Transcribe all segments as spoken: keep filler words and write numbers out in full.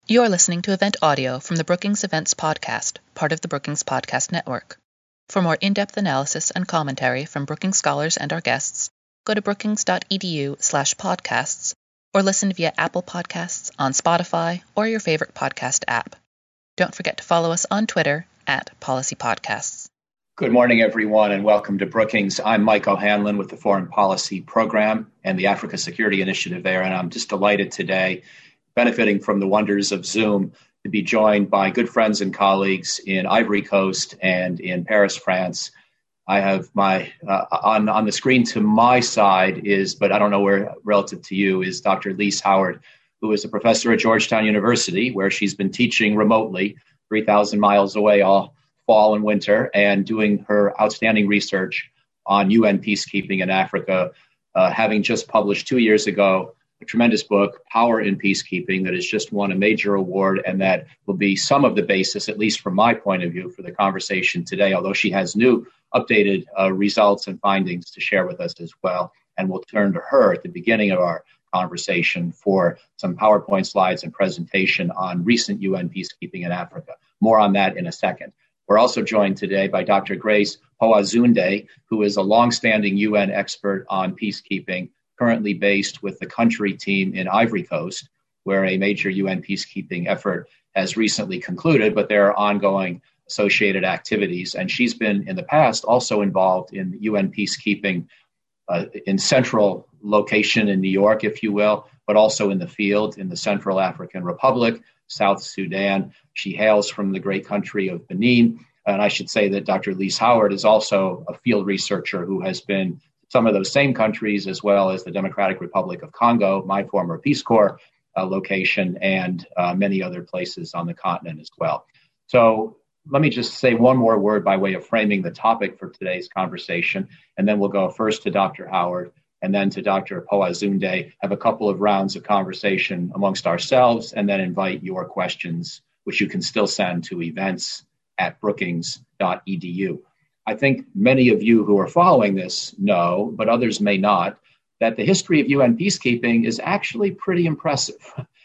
You're listening to event audio from the Brookings Events Podcast, part of the Brookings Podcast Network. For more in-depth analysis and commentary from Brookings scholars and our guests, go to brookings.edu slash podcasts or listen via Apple Podcasts, on Spotify, or your favorite podcast app. Don't forget to follow us on Twitter at Policy Podcasts. Good morning, everyone, and welcome to Brookings. I'm Mike O'Hanlon with the Foreign Policy Program and the Africa Security Initiative there, and I'm just delighted today, benefiting from the wonders of Zoom, to be joined by good friends and colleagues in Ivory Coast and in Paris, France. I have my, uh, on, on the screen to my side is, but I don't know where relative to you, is Doctor Lise Howard, who is a professor at Georgetown University, where she's been teaching remotely three thousand miles away all fall and winter, and doing her outstanding research on U N peacekeeping in Africa, uh, having just published two years ago a tremendous book, Power in Peacekeeping, that has just won a major award, and that will be some of the basis, at least from my point of view, for the conversation today, although she has new updated uh, results and findings to share with us as well. And we'll turn to her at the beginning of our conversation for some PowerPoint slides and presentation on recent U N peacekeeping in Africa. More on that in a second. We're also joined today by Doctor Grace Poazunde, who is a longstanding U N expert on peacekeeping, currently based with the country team in Ivory Coast, where a major U N peacekeeping effort has recently concluded, but there are ongoing associated activities. And she's been in the past also involved in U N peacekeeping uh, in central location in New York, if you will, but also in the field in the Central African Republic, South Sudan. She hails from the great country of Benin. And I should say that Doctor Lise Howard is also a field researcher who has been some of those same countries, as well as the Democratic Republic of Congo, my former Peace Corps uh, location, and uh, many other places on the continent as well. So let me just say one more word by way of framing the topic for today's conversation, and then we'll go first to Doctor Howard and then to Doctor Poazunde, have a couple of rounds of conversation amongst ourselves, and then invite your questions, which you can still send to events at brookings dot e d u. I think many of you who are following this know, but others may not, that the history of U N peacekeeping is actually pretty impressive.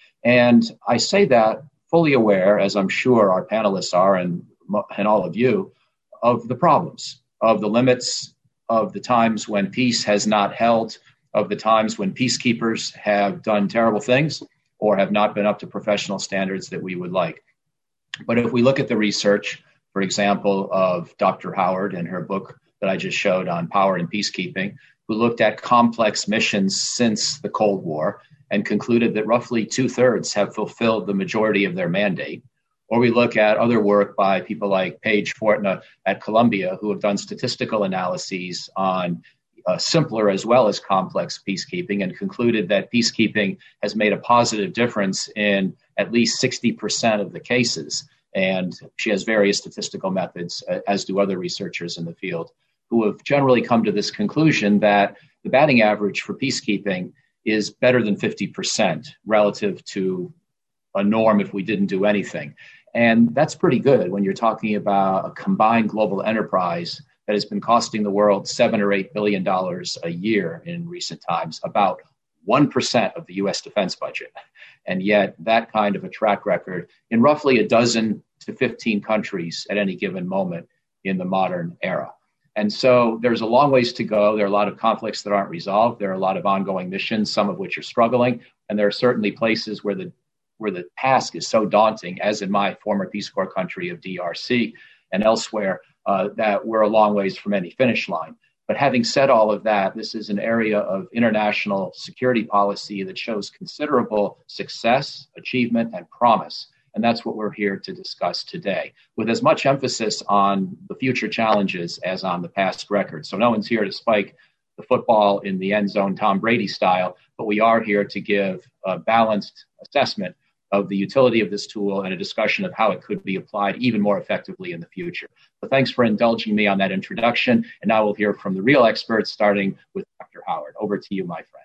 And I say that fully aware, as I'm sure our panelists are, and, and all of you, of the problems, of the limits, of the times when peace has not held, of the times when peacekeepers have done terrible things or have not been up to professional standards that we would like. But if we look at the research, for example, of Doctor Howard and her book that I just showed on Power in Peacekeeping, who looked at complex missions since the Cold War and concluded that roughly two-thirds have fulfilled the majority of their mandate. Or we look at other work by people like Paige Fortna at Columbia, who have done statistical analyses on uh, simpler as well as complex peacekeeping, and concluded that peacekeeping has made a positive difference in at least sixty percent of the cases. And she has various statistical methods, as do other researchers in the field, who have generally come to this conclusion that the batting average for peacekeeping is better than fifty percent relative to a norm if we didn't do anything. And that's pretty good when you're talking about a combined global enterprise that has been costing the world seven or eight billion dollars a year in recent times, about one percent of the U S defense budget. And yet that kind of a track record in roughly a dozen to fifteen countries at any given moment in the modern era. And so there's a long ways to go. There are a lot of conflicts that aren't resolved. There are a lot of ongoing missions, some of which are struggling. And there are certainly places where the where the task is so daunting, as in my former Peace Corps country of D R C and elsewhere, uh, that we're a long ways from any finish line. But having said all of that, this is an area of international security policy that shows considerable success, achievement, and promise. And that's what we're here to discuss today, with as much emphasis on the future challenges as on the past record. So no one's here to spike the football in the end zone Tom Brady style, but we are here to give a balanced assessment of the utility of this tool and a discussion of how it could be applied even more effectively in the future. So thanks for indulging me on that introduction. And now we'll hear from the real experts, starting with Doctor Howard. Over to you, my friend.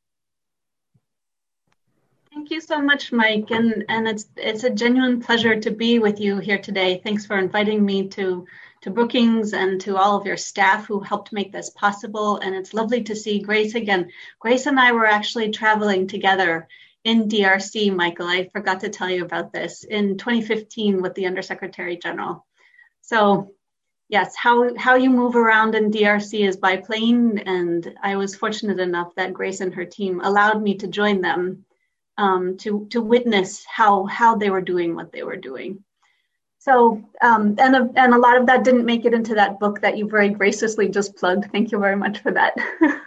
Thank you so much, Mike. And, and it's it's a genuine pleasure to be with you here today. Thanks for inviting me to, to Brookings and to all of your staff who helped make this possible. And it's lovely to see Grace again. Grace and I were actually traveling together in D R C, Michael. I forgot to tell you about this, in twenty fifteen with the Undersecretary General. So yes, how, how you move around in D R C is by plane, and I was fortunate enough that Grace and her team allowed me to join them um, to, to witness how, how they were doing what they were doing. So, um, and, a, and a lot of that didn't make it into that book that you very graciously just plugged. Thank you very much for that.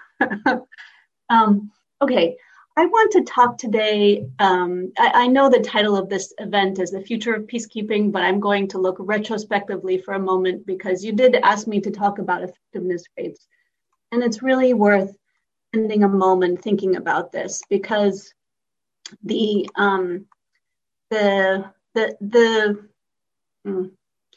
um, okay, I want to talk today. Um, I, I know the title of this event is The Future of Peacekeeping, but I'm going to look retrospectively for a moment because you did ask me to talk about effectiveness rates. And it's really worth spending a moment thinking about this because the, um, the, the, the, mm,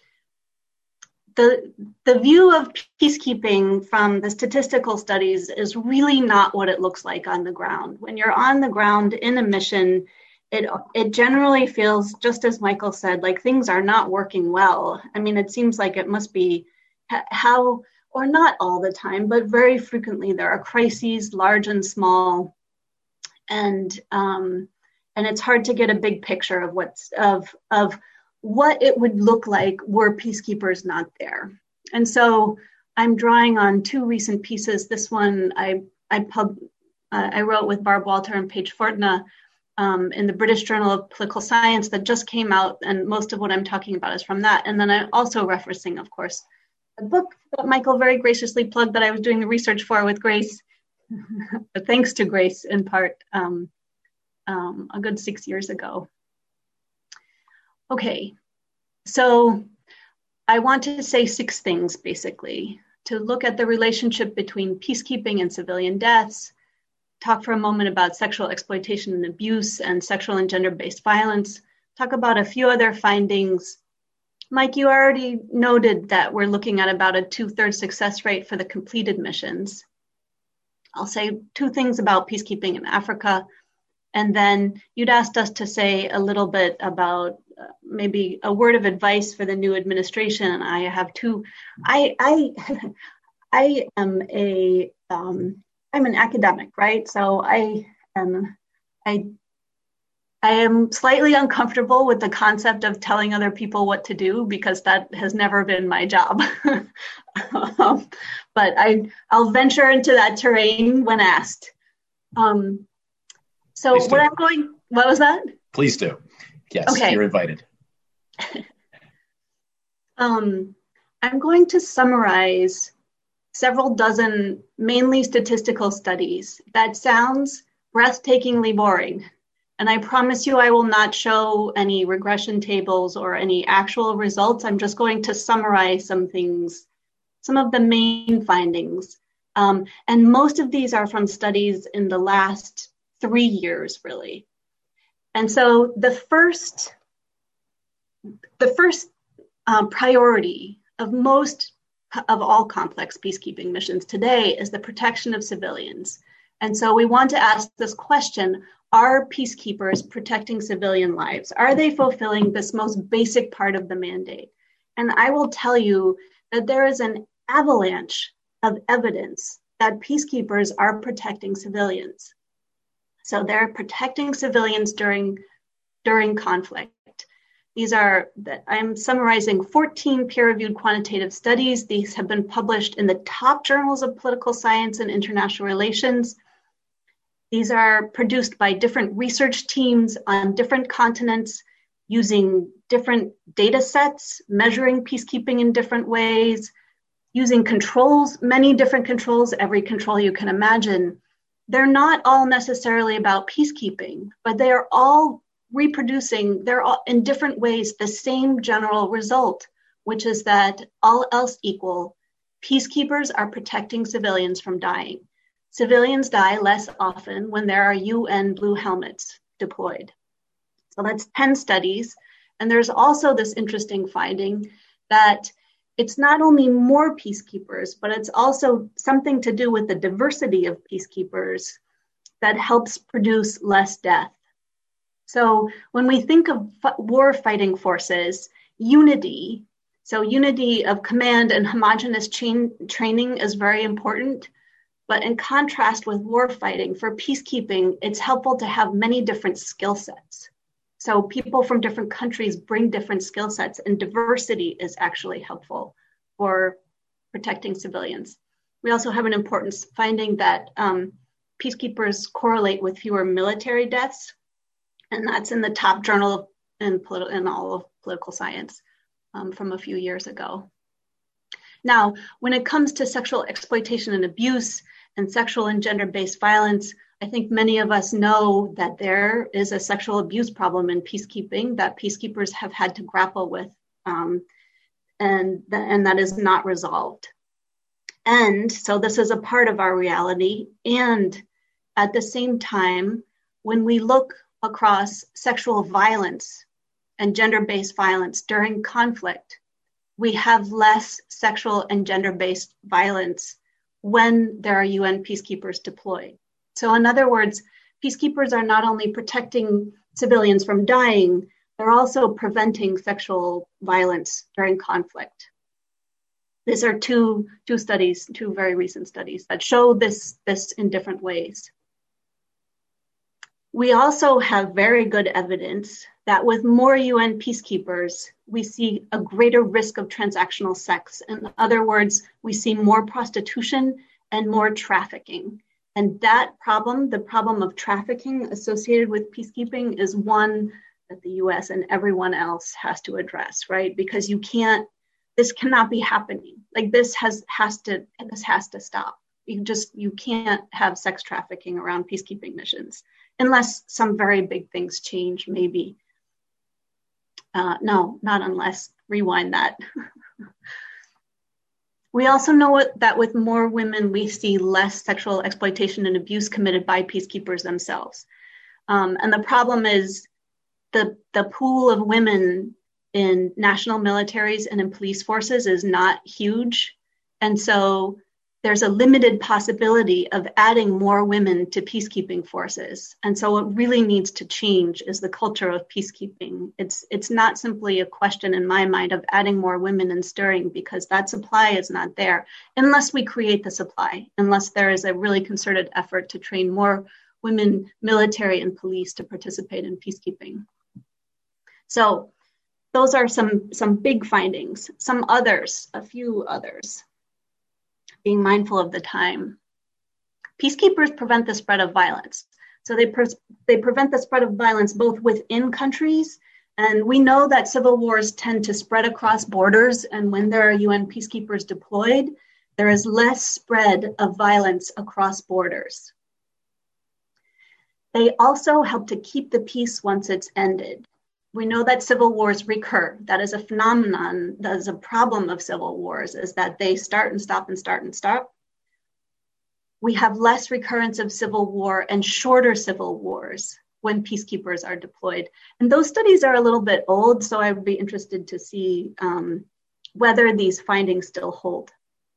The, the view of peacekeeping from the statistical studies is really not what it looks like on the ground. When you're on the ground in a mission, it, it generally feels, just as Michael said, like things are not working well. I mean, it seems like it must be how, or not all the time, but very frequently there are crises, large and small, and um, and it's hard to get a big picture of what's of of what it would look like were peacekeepers not there. And so I'm drawing on two recent pieces. This one I I pub uh, I wrote with Barb Walter and Paige Fortna um, in the British Journal of Political Science that just came out, and most of what I'm talking about is from that. And then I'm also referencing, of course, a book that Michael very graciously plugged that I was doing the research for with Grace, but thanks to Grace in part, um, um, a good six years ago. Okay, so I want to say six things, basically, to look at the relationship between peacekeeping and civilian deaths, talk for a moment about sexual exploitation and abuse and sexual and gender-based violence, talk about a few other findings. Mike, you already noted that we're looking at about a two-thirds success rate for the completed missions. I'll say two things about peacekeeping in Africa, and then you'd asked us to say a little bit about uh, maybe a word of advice for the new administration. And I have two. I I I am a um, I'm an academic, right? So I am I I am slightly uncomfortable with the concept of telling other people what to do because that has never been my job. um, but I I'll venture into that terrain when asked. Um, so what I'm going. What was that? Please do. Yes, okay. You're invited. um, I'm going to summarize several dozen mainly statistical studies. That sounds breathtakingly boring. And I promise you I will not show any regression tables or any actual results. I'm just going to summarize some things, some of the main findings. Um, and most of these are from studies in the last three years, really. And so the first, the first uh, priority of most of all complex peacekeeping missions today is the protection of civilians. And so we want to ask this question, are peacekeepers protecting civilian lives? Are they fulfilling this most basic part of the mandate? And I will tell you that there is an avalanche of evidence that peacekeepers are protecting civilians. So they're protecting civilians during, during conflict. These are, I'm summarizing fourteen peer-reviewed quantitative studies. These have been published in the top journals of political science and international relations. These are produced by different research teams on different continents using different data sets, measuring peacekeeping in different ways, using controls, many different controls, every control you can imagine. They're not all necessarily about peacekeeping, but they are all reproducing, they're all in different ways, the same general result, which is that all else equal, peacekeepers are protecting civilians from dying. Civilians die less often when there are U N blue helmets deployed. So that's ten studies. And there's also this interesting finding that it's not only more peacekeepers, but it's also something to do with the diversity of peacekeepers that helps produce less death. So when we think of war fighting forces, unity, so unity of command and homogeneous chain training is very important. But in contrast with war fighting, for peacekeeping, it's helpful to have many different skill sets. So people from different countries bring different skill sets, and diversity is actually helpful for protecting civilians. We also have an important finding that um, peacekeepers correlate with fewer military deaths, and that's in the top journal in, politi- in all of political science um, from a few years ago. Now, when it comes to sexual exploitation and abuse and sexual and gender-based violence, I think many of us know that there is a sexual abuse problem in peacekeeping that peacekeepers have had to grapple with, um, and, th- and that is not resolved. And so this is a part of our reality. And at the same time, when we look across sexual violence and gender-based violence during conflict, we have less sexual and gender-based violence when there are U N peacekeepers deployed. So in other words, peacekeepers are not only protecting civilians from dying, they're also preventing sexual violence during conflict. These are two, two studies, two very recent studies that show this, this in different ways. We also have very good evidence that with more U N peacekeepers, we see a greater risk of transactional sex. In other words, we see more prostitution and more trafficking. And that problem, the problem of trafficking associated with peacekeeping, is one that the U S and everyone else has to address, right? Because you can't, this cannot be happening. Like this has has to, this has to stop. You just, you can't have sex trafficking around peacekeeping missions unless some very big things change, maybe. Uh, no, not unless, rewind that. We also know that with more women, we see less sexual exploitation and abuse committed by peacekeepers themselves. Um, and the problem is the, the pool of women in national militaries and in police forces is not huge. And so there's a limited possibility of adding more women to peacekeeping forces. And so what really needs to change is the culture of peacekeeping. It's, it's not simply a question in my mind of adding more women and stirring, because that supply is not there unless we create the supply, unless there is a really concerted effort to train more women, military and police, to participate in peacekeeping. So those are some, some big findings. Some others, a few others. Being mindful of the time. Peacekeepers prevent the spread of violence. So they, pre- they prevent the spread of violence both within countries, and we know that civil wars tend to spread across borders, and when there are U N peacekeepers deployed, there is less spread of violence across borders. They also help to keep the peace once it's ended. We know that civil wars recur. That is a phenomenon, that is a problem of civil wars, is that they start and stop and start and stop. We have less recurrence of civil war and shorter civil wars when peacekeepers are deployed. And those studies are a little bit old, so I would be interested to see um, whether these findings still hold.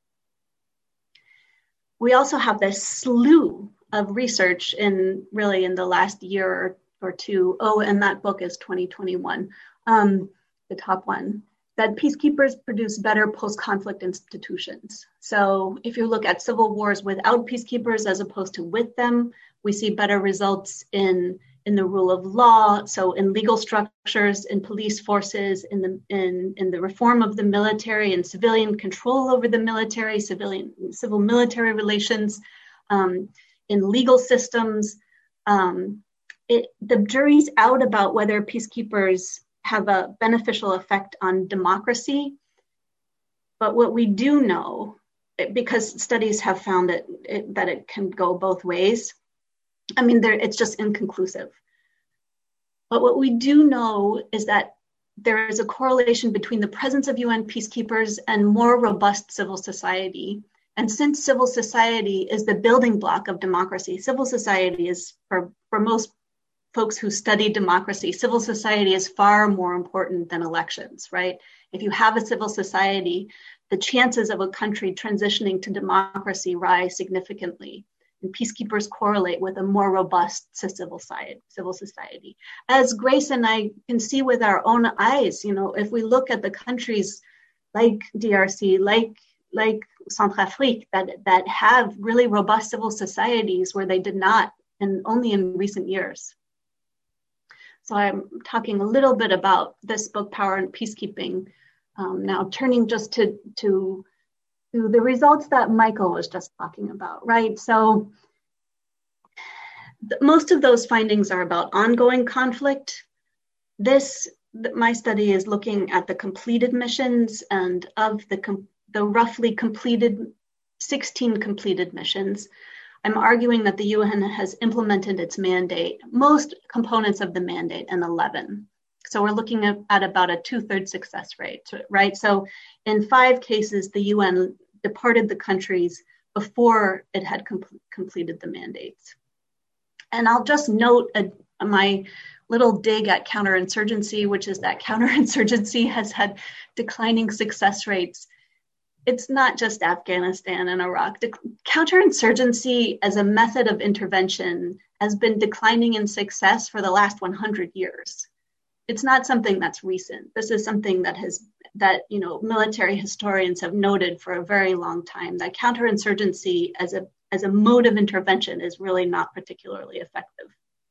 We also have this slew of research in really in the last year or or two. Oh, and that book is twenty twenty-one, um, the top one, that peacekeepers produce better post-conflict institutions. So if you look at civil wars without peacekeepers as opposed to with them, we see better results in, in the rule of law, so in legal structures, in police forces, in the, in, in the reform of the military and civilian control over the military, civilian, civil military relations, um, in legal systems. Um, It, the jury's out about whether peacekeepers have a beneficial effect on democracy. But what we do know, because studies have found it, it, that it can go both ways, I mean, it's just inconclusive. But what we do know is that there is a correlation between the presence of U N peacekeepers and more robust civil society. And since civil society is the building block of democracy, civil society is, for, for most folks who study democracy, civil society is far more important than elections, right? If you have a civil society, the chances of a country transitioning to democracy rise significantly. And peacekeepers correlate with a more robust civil society, civil society. As Grace and I can see with our own eyes, you know, if we look at the countries like D R C, like, like Centrafrique that, that have really robust civil societies where they did not, and only in recent years. So I'm talking a little bit about this book, Power and Peacekeeping. Um, now turning just to, to, to the results that Michael was just talking about, right? So th- most of those findings are about ongoing conflict. This, th- my study is looking at the completed missions, and of the, com- the roughly completed, sixteen completed missions, I'm arguing that the U N has implemented its mandate, most components of the mandate, in eleven. So we're looking at, at about a two-thirds success rate, right? So in five cases, the U N departed the countries before it had com- completed the mandates. And I'll just note a, my little dig at counterinsurgency, which is that counterinsurgency has had declining success rates. It's not just Afghanistan and Iraq. De- counterinsurgency as a method of intervention has been declining in success for the last one hundred years. It's not something that's recent. This is something that has, that, you know, military historians have noted for a very long time, that counterinsurgency as a, as a mode of intervention is really not particularly effective.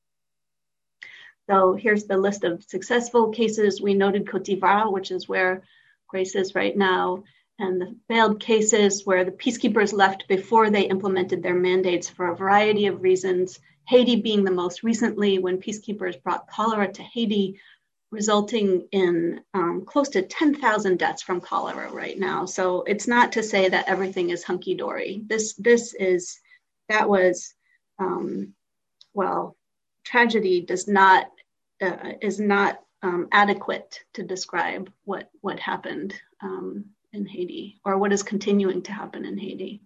So here's the list of successful cases. We noted Côte d'Ivoire, which is where Grace is right now, and the failed cases where the peacekeepers left before they implemented their mandates for a variety of reasons, Haiti being the most recently, when peacekeepers brought cholera to Haiti, resulting in um, close to ten thousand deaths from cholera right now. So it's not to say that everything is hunky-dory. This, this is, that was, um, well, tragedy does not, uh, is not um, adequate to describe what, what happened um, in Haiti, or what is continuing to happen in Haiti.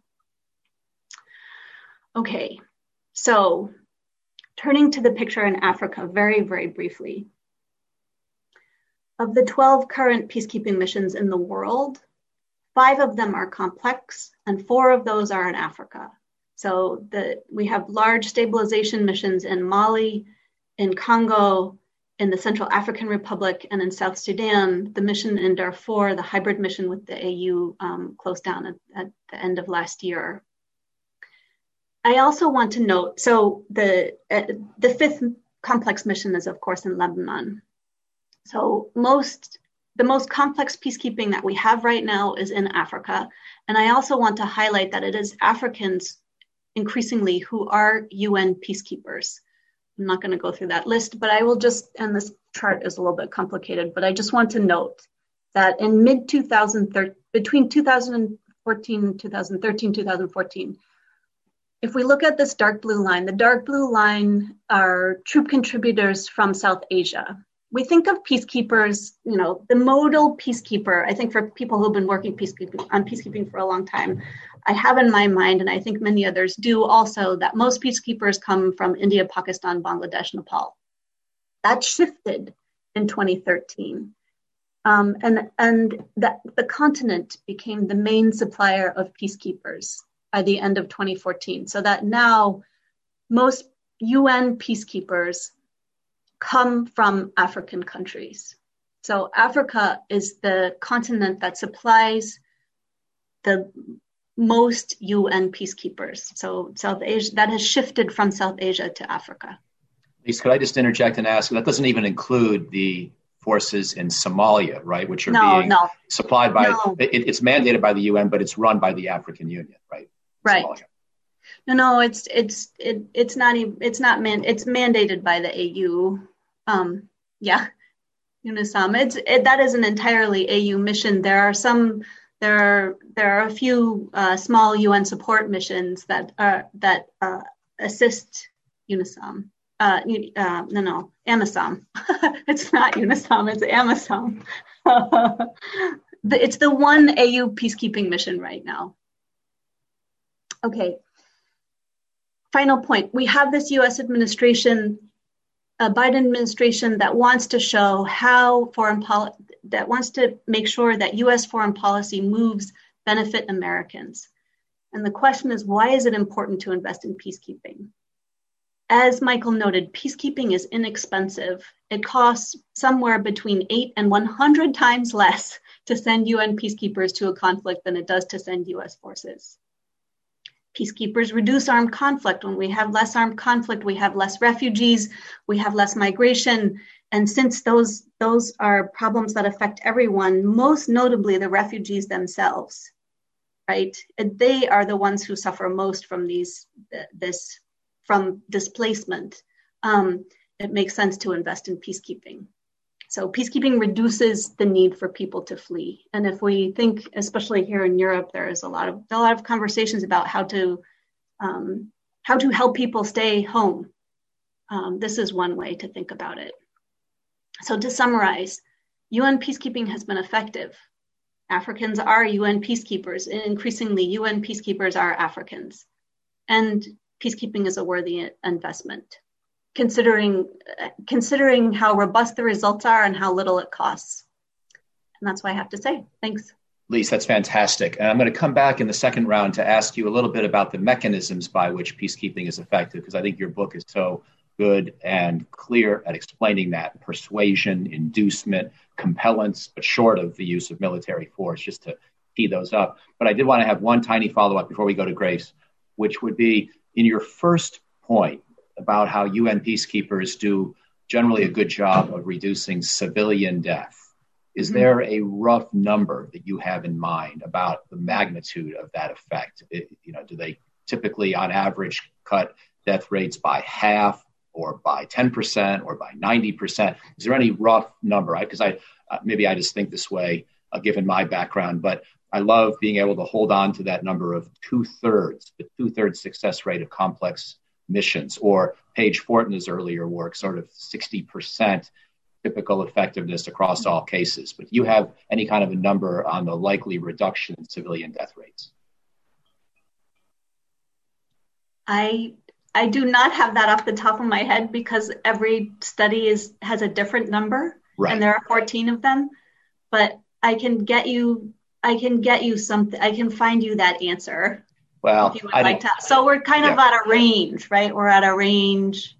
Okay, so turning to the picture in Africa very, very briefly. Of the twelve current peacekeeping missions in the world, five of them are complex and four of those are in Africa. So the, we have large stabilization missions in Mali, in Congo, in the Central African Republic, and in South Sudan. The mission in Darfur, the hybrid mission with the A U, um, closed down at, at the end of last year. I also want to note, so the, uh, the fifth complex mission is, of course, in Lebanon. So most, the most complex peacekeeping that we have right now is in Africa. And I also want to highlight that it is Africans increasingly who are U N peacekeepers. I'm not going to go through that list, but I will just, and this chart is a little bit complicated, but I just want to note that in mid two thousand thirteen, between two thousand fourteen, two thousand thirteen, two thousand fourteen, if we look at this dark blue line, the dark blue line are troop contributors from South Asia. We think of peacekeepers, you know, the modal peacekeeper. I think for people who've been working peacekeeping on peacekeeping for a long time, I have in my mind, and I think many others do also, that most peacekeepers come from India, Pakistan, Bangladesh, Nepal. That shifted in twenty thirteen. Um, and and that the continent became the main supplier of peacekeepers by the end of twenty fourteen. So that now most U N peacekeepers come from African countries. So Africa is the continent that supplies the most U N peacekeepers. So South Asia, that has shifted from South Asia to Africa. Lisa, could I just interject and ask, that doesn't even include the forces in Somalia, right? Which are no, being no. supplied by, no. it, it's mandated by the U N, but it's run by the African Union, right? Right. Somalia. No, no, it's it's it, it's not even it's not man it's mandated by the A U. Um, yeah, UNISOM. It's it, that is an entirely A U mission. There are some there are there are a few uh, small U N support missions that are that uh, assist UNISOM. Uh, uh, no, no, AMISOM. It's not UNISOM. It's AMISOM. It's the one A U peacekeeping mission right now. Okay. Final point. We have this U S administration, a Biden administration that wants to show how foreign policy, that wants to make sure that U S foreign policy moves benefit Americans. And the question is, why is it important to invest in peacekeeping? As Michael noted, peacekeeping is inexpensive. It costs somewhere between eight and one hundred times less to send U N peacekeepers to a conflict than it does to send U S forces. Peacekeepers reduce armed conflict. When we have less armed conflict, we have less refugees, we have less migration. And since those, those are problems that affect everyone, most notably the refugees themselves, right? They are the ones who suffer most from these, this, from displacement. Um, it makes sense to invest in peacekeeping. So peacekeeping reduces the need for people to flee. And if we think, especially here in Europe, there is a lot of a lot of conversations about how to um, how to help people stay home. Um, this is one way to think about it. So to summarize, U N peacekeeping has been effective. Africans are U N peacekeepers, and increasingly U N peacekeepers are Africans. And peacekeeping is a worthy investment, considering considering how robust the results are and how little it costs. And that's what I have to say. Thanks. Lise, that's fantastic. And I'm going to come back in the second round to ask you a little bit about the mechanisms by which peacekeeping is effective, because I think your book is so good and clear at explaining that: persuasion, inducement, compellence, but short of the use of military force, just to tee those up. But I did want to have one tiny follow-up before we go to Grace, which would be in your first point about how U N peacekeepers do generally a good job of reducing civilian death. Is mm-hmm. there a rough number that you have in mind about the magnitude of that effect? It, you know, do they typically, on average, cut death rates by half, or by ten percent, or by ninety percent? Is there any rough number? Because I, I uh, maybe I just think this way, uh, given my background, but I love being able to hold on to that number of two-thirds, the two-thirds success rate of complex missions, or Paige Fortin's earlier work, sort of sixty percent typical effectiveness across all cases. But do you have any kind of a number on the likely reduction in civilian death rates? I I do not have that off the top of my head, because every study is has a different number, right, and there are fourteen of them. But I can get you I can get you something. I can find you that answer. Well, if you would like to. So we're kind of yeah. at a range, right? We're at a range.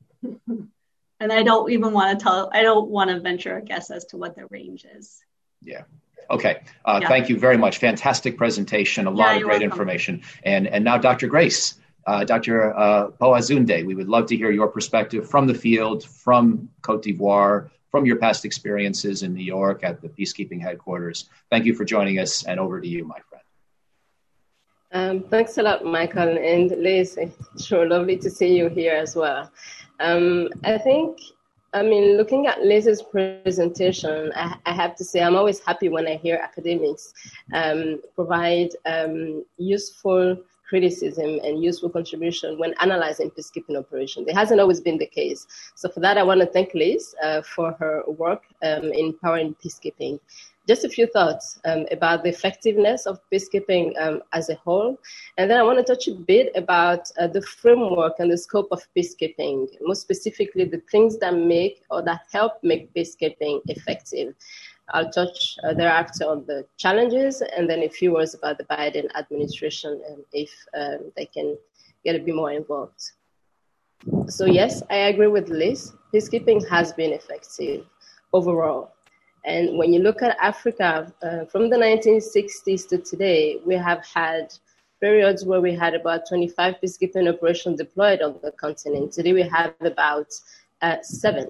And I don't even want to tell, I don't want to venture a guess as to what the range is. Yeah. Okay. Uh, yeah. Thank you very much. Fantastic presentation. A lot yeah, of great welcome. information. And and now Doctor Grace, uh, Doctor Uh, Boazunde, we would love to hear your perspective from the field, from Cote d'Ivoire, from your past experiences in New York at the peacekeeping headquarters. Thank you for joining us, and over to you, my friend. Um, thanks a lot, Michael, and Liz. It's sure lovely to see you here as well. Um, I think, I mean, looking at Liz's presentation, I, I have to say I'm always happy when I hear academics um, provide um, useful criticism and useful contribution when analyzing peacekeeping operations. It hasn't always been the case. So for that, I want to thank Liz uh, for her work um, in empowering peacekeeping. Just a few thoughts um, about the effectiveness of peacekeeping um, as a whole. And then I want to touch a bit about uh, the framework and the scope of peacekeeping, more specifically the things that make or that help make peacekeeping effective. I'll touch uh, thereafter on the challenges, and then a few words about the Biden administration and if um, they can get a bit more involved. So yes, I agree with Liz. Peacekeeping has been effective overall. And when you look at Africa, uh, from the nineteen sixties to today, we have had periods where we had about twenty-five peacekeeping operations deployed on the continent. Today we have about uh, seven.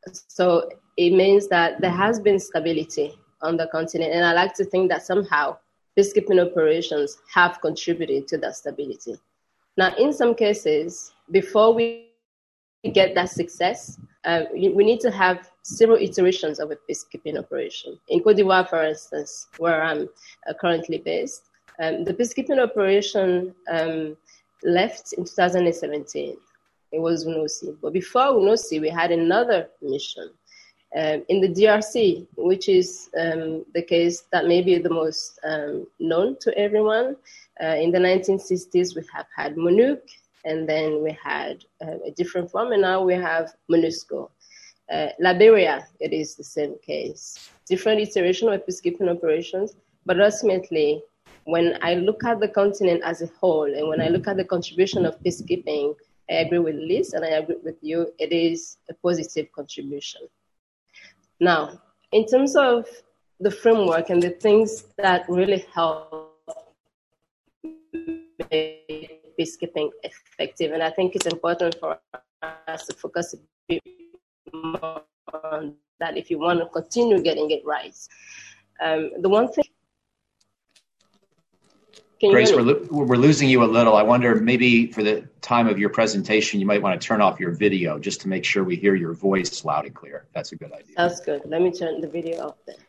So it means that there has been stability on the continent. And I like to think that somehow peacekeeping operations have contributed to that stability. Now, in some cases, before we get that success, uh, we need to have several iterations of a peacekeeping operation. In Cote d'Ivoire, for instance, where I'm uh, currently based, um, the peacekeeping operation um, left in two thousand seventeen. It was UNOSI. But before UNOSI, we had another mission um, in the D R C, which is um, the case that may be the most um, known to everyone. Uh, in the nineteen sixties, we have had MONUC, and then we had uh, a different form, and now we have MONUSCO. Uh, Liberia, it is the same case. Different iteration of peacekeeping operations, but ultimately, when I look at the continent as a whole, and when I look at the contribution of peacekeeping, I agree with Liz, and I agree with you, it is a positive contribution. Now, in terms of the framework and the things that really help make peacekeeping effective. And I think it's important for us to focus a bit more on that if you want to continue getting it right. Um, the one thing. Grace, we're, lo- we're losing you a little. I wonder, maybe for the time of your presentation, you might want to turn off your video just to make sure we hear your voice loud and clear. That's a good idea. That's good. Let me turn the video off then.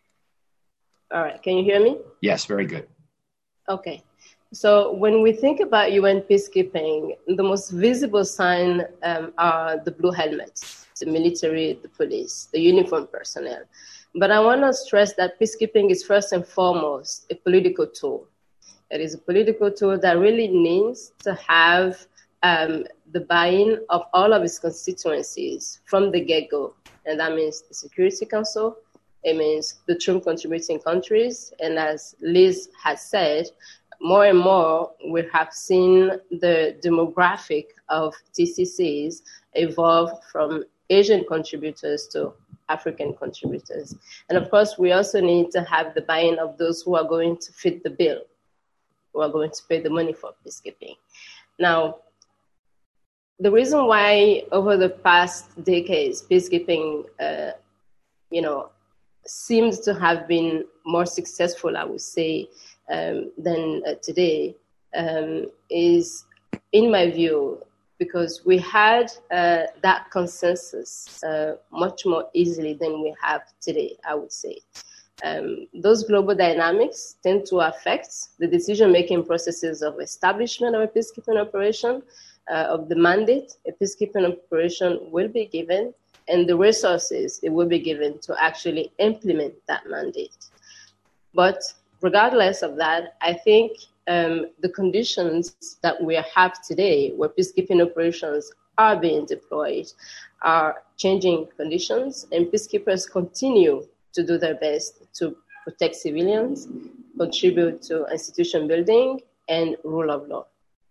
All right. Can you hear me? Yes, very good. Okay. So when we think about U N peacekeeping, the most visible sign um, are the blue helmets, the military, the police, the uniformed personnel. But I want to stress that peacekeeping is first and foremost a political tool. It is a political tool that really needs to have um, the buy-in of all of its constituencies from the get-go. And that means the Security Council, it means the troop contributing countries. And as Liz has said, more and more we have seen the demographic of T C Cs evolve from Asian contributors to African contributors. And of course, we also need to have the buy-in of those who are going to fit the bill, who are going to pay the money for peacekeeping. Now, the reason why over the past decades, peacekeeping, uh, you know, seems to have been more successful, I would say, um, than uh, today, um, is, in my view, because we had uh, that consensus uh, much more easily than we have today, I would say. Um, those global dynamics tend to affect the decision-making processes of establishment of a peacekeeping operation, uh, of the mandate a peacekeeping operation will be given, and the resources it will be given to actually implement that mandate. But regardless of that, I think um, the conditions that we have today, where peacekeeping operations are being deployed, are changing conditions, and peacekeepers continue to do their best to protect civilians, contribute to institution building, and rule of law.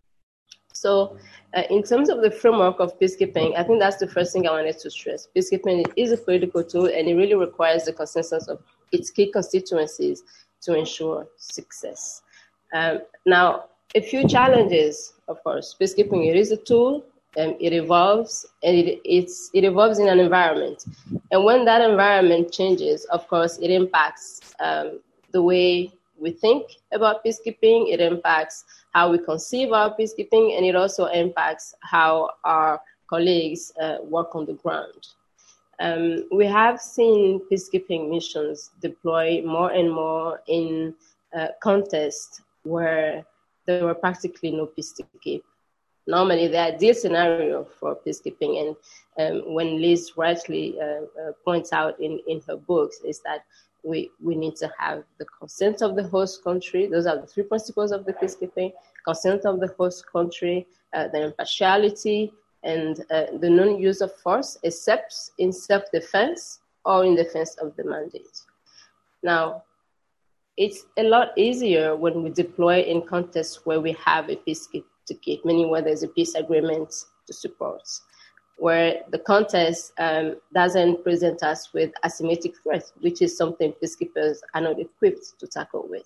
So uh, in terms of the framework of peacekeeping, I think that's the first thing I wanted to stress. Peacekeeping is a political tool, and it really requires the consensus of its key constituencies to ensure success. Um, now, a few challenges, of course. Peacekeeping, it is a tool. Um, it evolves, and it, it's, it evolves in an environment. And when that environment changes, of course, it impacts um, the way we think about peacekeeping, it impacts how we conceive our peacekeeping, and it also impacts how our colleagues uh, work on the ground. Um, we have seen peacekeeping missions deploy more and more in uh, contests where there were practically no peace to keep. Normally, the ideal scenario for peacekeeping, and um, when Liz rightly uh, uh, points out in, in her books, is that we, we need to have the consent of the host country. Those are the three principles of the peacekeeping: consent of the host country, uh, the impartiality, and uh, the non-use of force, except in self-defense or in defense of the mandate. Now, it's a lot easier when we deploy in contexts where we have a peace to keep, meaning where there's a peace agreement to support, where the contest um, doesn't present us with asymmetric threats, which is something peacekeepers are not equipped to tackle with.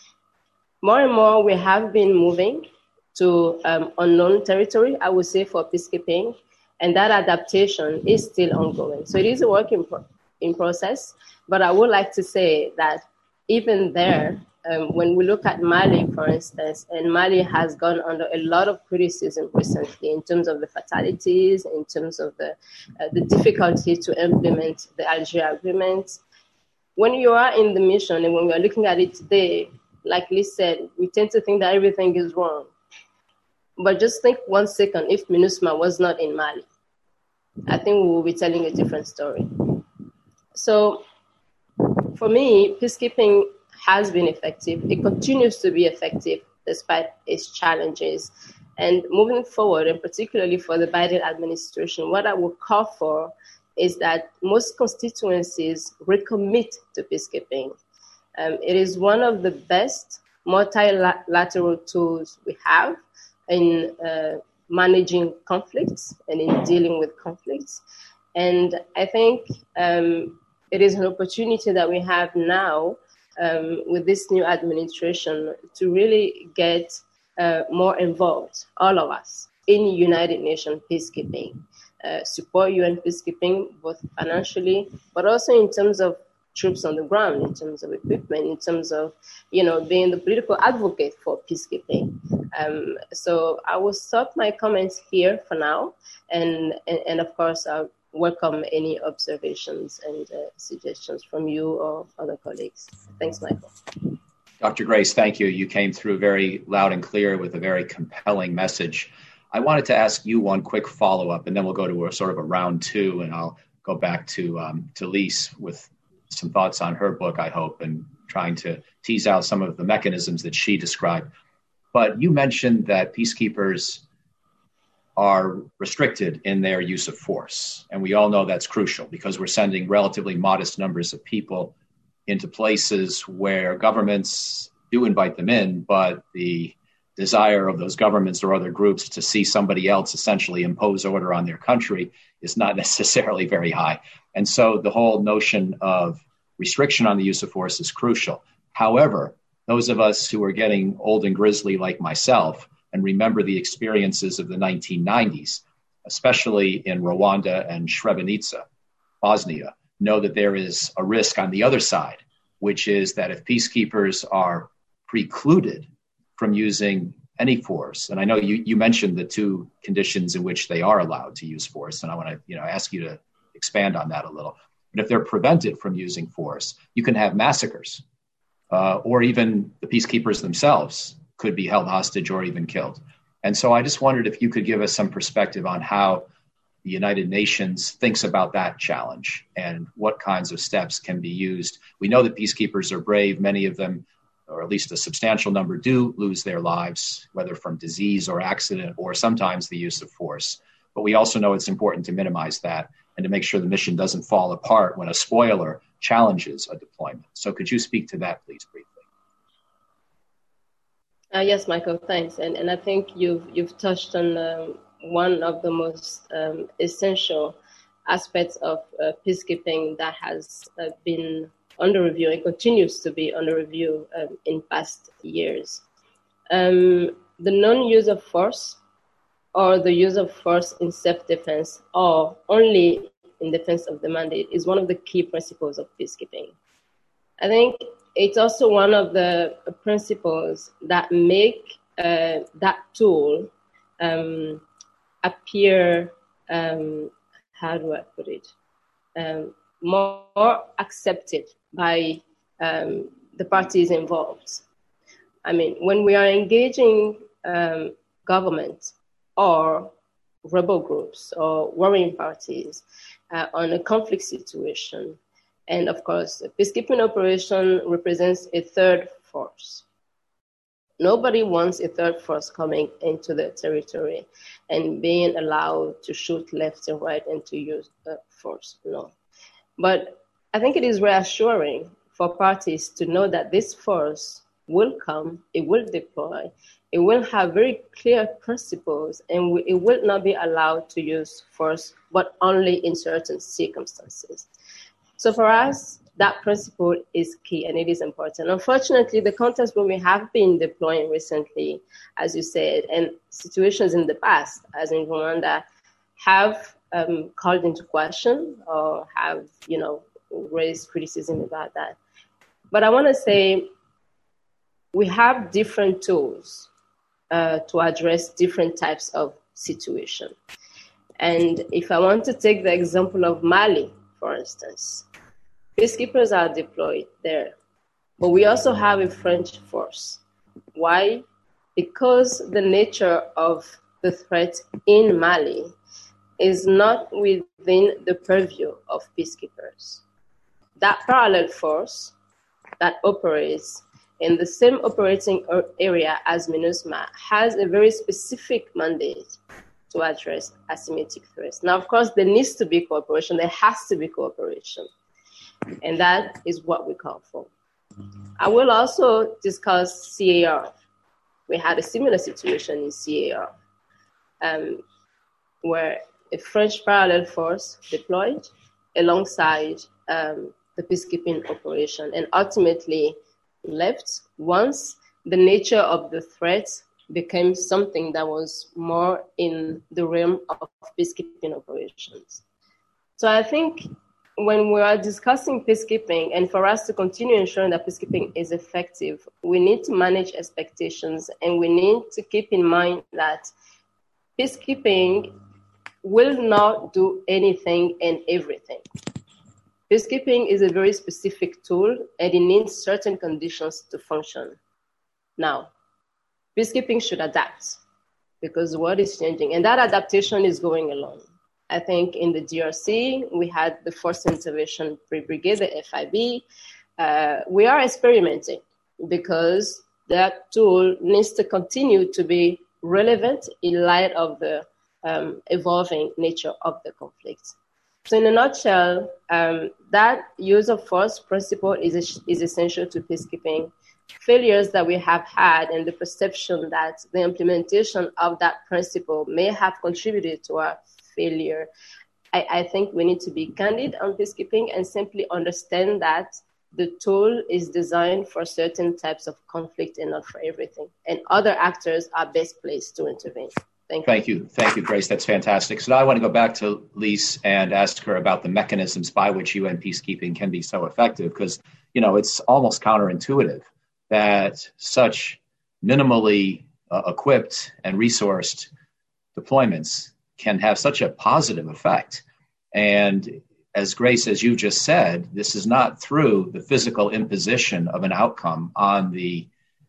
More and more, we have been moving to um, unknown territory, I would say, for peacekeeping, and that adaptation is still ongoing. So it is a work in, pro- in process, but I would like to say that even there, um, when we look at Mali, for instance, and Mali has gone under a lot of criticism recently in terms of the fatalities, in terms of the, uh, the difficulty to implement the Alger Agreement. When you are in the mission and when we are looking at it today, like Liz said, we tend to think that everything is wrong. But just think one second, if MINUSMA was not in Mali, I think we will be telling a different story. So for me, peacekeeping has been effective. It continues to be effective despite its challenges. And moving forward, and particularly for the Biden administration, what I would call for is that most constituencies recommit to peacekeeping. Um, it is one of the best multilateral tools we have in uh, managing conflicts and in dealing with conflicts. And I think um, it is an opportunity that we have now um, with this new administration to really get uh, more involved, all of us, in United Nations peacekeeping, uh, support U N peacekeeping, both financially, but also in terms of troops on the ground, in terms of equipment, in terms of, you know, being the political advocate for peacekeeping. Um, so I will stop my comments here for now. And, and, and of course, I'll welcome any observations and uh, suggestions from you or other colleagues. Thanks, Michael. Doctor Grace, thank you. You came through very loud and clear with a very compelling message. I wanted to ask you one quick follow-up, and then we'll go to a sort of a round two, and I'll go back to, um, to Lise with some thoughts on her book, I hope, and trying to tease out some of the mechanisms that she described. But you mentioned that peacekeepers are restricted in their use of force. And we all know that's crucial because we're sending relatively modest numbers of people into places where governments do invite them in, but the desire of those governments or other groups to see somebody else essentially impose order on their country is not necessarily very high. And so the whole notion of restriction on the use of force is crucial. However, those of us who are getting old and grizzly like myself and remember the experiences of the nineteen nineties, especially in Rwanda and Srebrenica, Bosnia, know that there is a risk on the other side, which is that if peacekeepers are precluded from using any force, and I know you, you mentioned the two conditions in which they are allowed to use force, and I want to you know ask you to expand on that a little. But if they're prevented from using force, you can have massacres, uh, or even the peacekeepers themselves could be held hostage or even killed. And so I just wondered if you could give us some perspective on how the United Nations thinks about that challenge and what kinds of steps can be used. We know that peacekeepers are brave. Many of them, or at least a substantial number, do lose their lives, whether from disease or accident, or sometimes the use of force. But we also know it's important to minimize that and to make sure the mission doesn't fall apart when a spoiler challenges a deployment. So could you speak to that, please, briefly? Uh, yes, Michael, thanks. And and I think you've you've touched on um, one of the most um, essential aspects of uh, peacekeeping that has uh, been under review and continues to be under review um, in past years. Um, the non-use of force, or the use of force in self-defense, or only in defense of the mandate, is one of the key principles of peacekeeping. I think it's also one of the principles that make uh, that tool um, appear, um, how do I put it, um, more, more accepted by um, the parties involved. I mean, when we are engaging um, government or rebel groups or warring parties uh, on a conflict situation, and of course, a peacekeeping operation represents a third force. Nobody wants a third force coming into the territory and being allowed to shoot left and right and to use uh, force, no. But I think it is reassuring for parties to know that this force will come, it will deploy, it will have very clear principles, and it will not be allowed to use force, but only in certain circumstances. So for us, that principle is key and it is important. Unfortunately, the context where we have been deploying recently, as you said, and situations in the past, as in Rwanda, have um, called into question or have, you know, raised criticism about that. But I want to say we have different tools uh, to address different types of situations. And if I want to take the example of Mali, for instance, peacekeepers are deployed there, but we also have a French force. Why? Because the nature of the threat in Mali is not within the purview of peacekeepers. That parallel force that operates in the same operating area as MINUSMA has a very specific mandate to address asymmetric threats. Now, of course, there needs to be cooperation. There has to be cooperation. And that is what we call for. I will also discuss C A R. We had a similar situation in C A R, um, where a French parallel force deployed alongside um, the peacekeeping operation, and ultimately left once the nature of the threat became something that was more in the realm of peacekeeping operations. So I think when we are discussing peacekeeping, and for us to continue ensuring that peacekeeping is effective, we need to manage expectations, and we need to keep in mind that peacekeeping will not do anything and everything. Peacekeeping is a very specific tool, and it needs certain conditions to function. Now, peacekeeping should adapt because the world is changing, and that adaptation is going along. I think in the D R C, we had the Force Intervention Brigade, the F I B. Uh, we are experimenting because that tool needs to continue to be relevant in light of the um, evolving nature of the conflict. So in a nutshell, um, that use of force principle is, is essential to peacekeeping. Failures that we have had and the perception that the implementation of that principle may have contributed to our failure, I, I think we need to be candid on peacekeeping and simply understand that the tool is designed for certain types of conflict and not for everything. And other actors are best placed to intervene. Thank you. Thank you. Thank you, Grace. That's fantastic. So now I want to go back to Lise and ask her about the mechanisms by which U N peacekeeping can be so effective, because, you know, it's almost counterintuitive that such minimally uh, equipped and resourced deployments can have such a positive effect. And as Grace, as you just said, this is not through the physical imposition of an outcome on the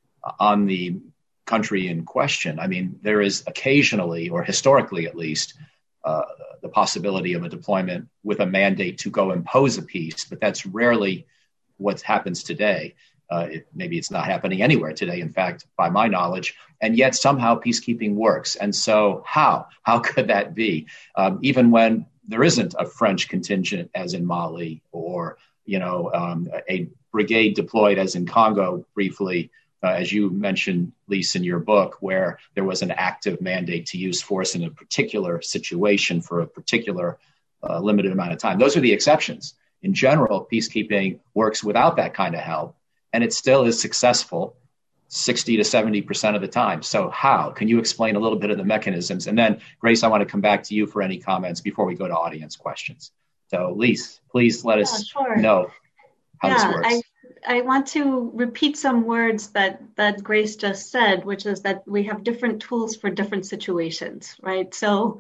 on the country in question. I mean, there is occasionally, or historically at least, uh, the possibility of a deployment with a mandate to go impose a peace, but that's rarely what happens today. Uh, it, maybe it's not happening anywhere today, in fact, by my knowledge, and yet somehow peacekeeping works. And so how? How could that be? Um, even when there isn't a French contingent as in Mali, or, you know, um, a brigade deployed as in Congo briefly, uh, as you mentioned, Lise, in your book, where there was an active mandate to use force in a particular situation for a particular uh, limited amount of time. Those are the exceptions. In general, peacekeeping works without that kind of help, and it still is successful sixty to seventy percent of the time. So how? Can you explain a little bit of the mechanisms? And then, Grace, I want to come back to you for any comments before we go to audience questions. So, Lise, please let us yeah, sure. know how yeah, this works. I, I want to repeat some words that, that Grace just said, which is that we have different tools for different situations, right? So,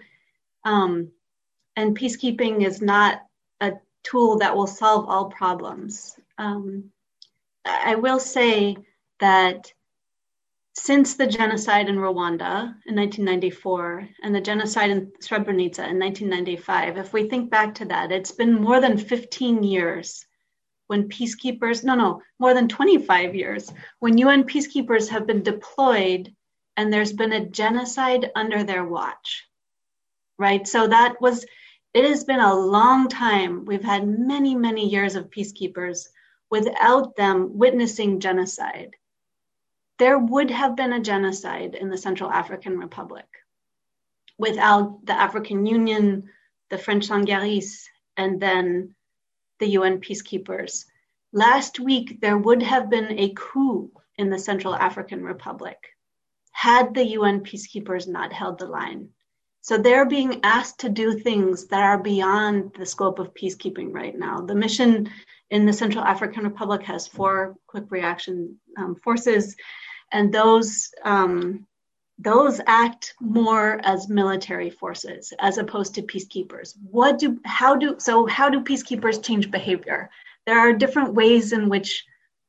um, and peacekeeping is not a tool that will solve all problems. Um, I will say that since the genocide in Rwanda in nineteen ninety-four and the genocide in Srebrenica in nineteen ninety-five, if we think back to that, it's been more than fifteen years when peacekeepers, no, no, more than twenty-five years, when U N peacekeepers have been deployed and there's been a genocide under their watch, right? So that was, it has been a long time. We've had many, many years of peacekeepers without them witnessing genocide. There would have been a genocide in the Central African Republic without the African Union, the French Sangaris, and then the U N peacekeepers. Last week, there would have been a coup in the Central African Republic had the U N peacekeepers not held the line. So they're being asked to do things that are beyond the scope of peacekeeping right now. The mission in the Central African Republic has four quick reaction um, forces, and those um, those act more as military forces as opposed to peacekeepers. What do how do so how do peacekeepers change behavior? There are different ways in which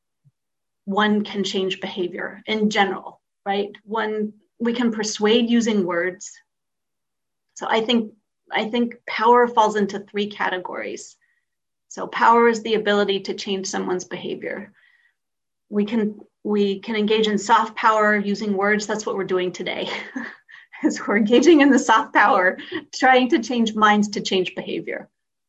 one can change behavior in general, right? One, we can persuade using words. So I think I think power falls into three categories. So power is the ability to change someone's behavior. We can we can engage in soft power using words. That's what we're doing today. Is we're engaging in the soft power, trying to change minds to change behavior.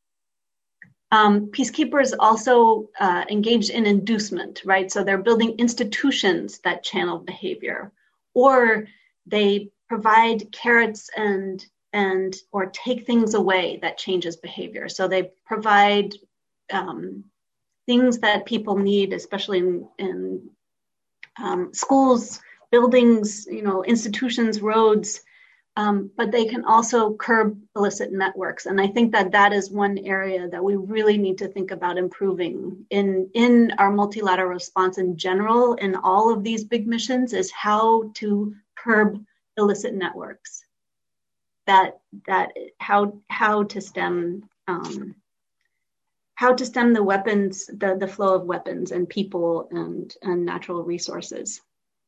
Um, peacekeepers also uh, engage in inducement, right? So they're building institutions that channel behavior, or they provide carrots and and or take things away that changes behavior. So they provide um, things that people need, especially in, in um, schools, buildings, you know, institutions, roads, um, but they can also curb illicit networks. And I think that that is one area that we really need to think about improving in, in our multilateral response in general, in all of these big missions, is how to curb illicit networks. That that how how to stem um, how to stem the weapons, the, the flow of weapons and people and, and natural resources.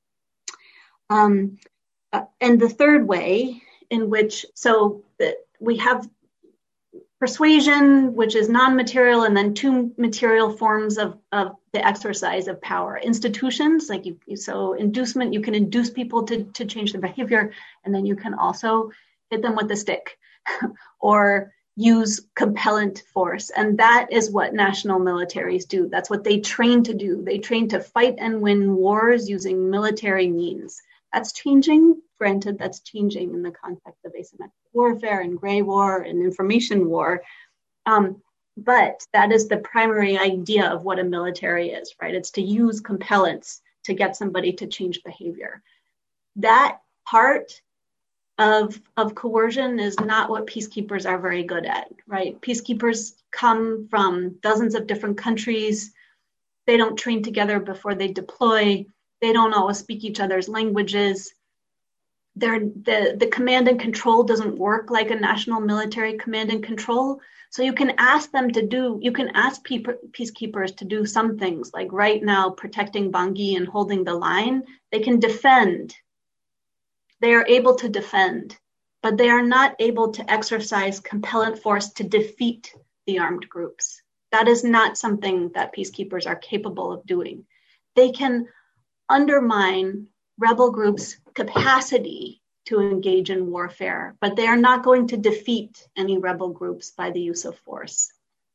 Um, uh, and the third way in which, so that we have persuasion, which is non-material, and then two material forms of, of the exercise of power. Institutions, like you, so inducement, you can induce people to, to change their behavior, and then you can also hit them with a stick or use compellent force. And that is what national militaries do. That's what they train to do. They train to fight and win wars using military means. That's changing. Granted, that's changing in the context of asymmetric warfare and gray war and information war. Um, but that is the primary idea of what a military is, right? It's to use compellence to get somebody to change behavior. That part of, of coercion is not what peacekeepers are very good at, right? Peacekeepers come from dozens of different countries. They don't train together before they deploy. They don't always speak each other's languages. They're, the, the command and control doesn't work like a national military command and control. So you can ask them to do, you can ask pe- peacekeepers to do some things, like right now protecting Bangui and holding the line. They can defend. They are able to defend, but they are not able to exercise compellent force to defeat the armed groups. That is not something that peacekeepers are capable of doing. They can undermine rebel groups' capacity to engage in warfare, but they are not going to defeat any rebel groups by the use of force.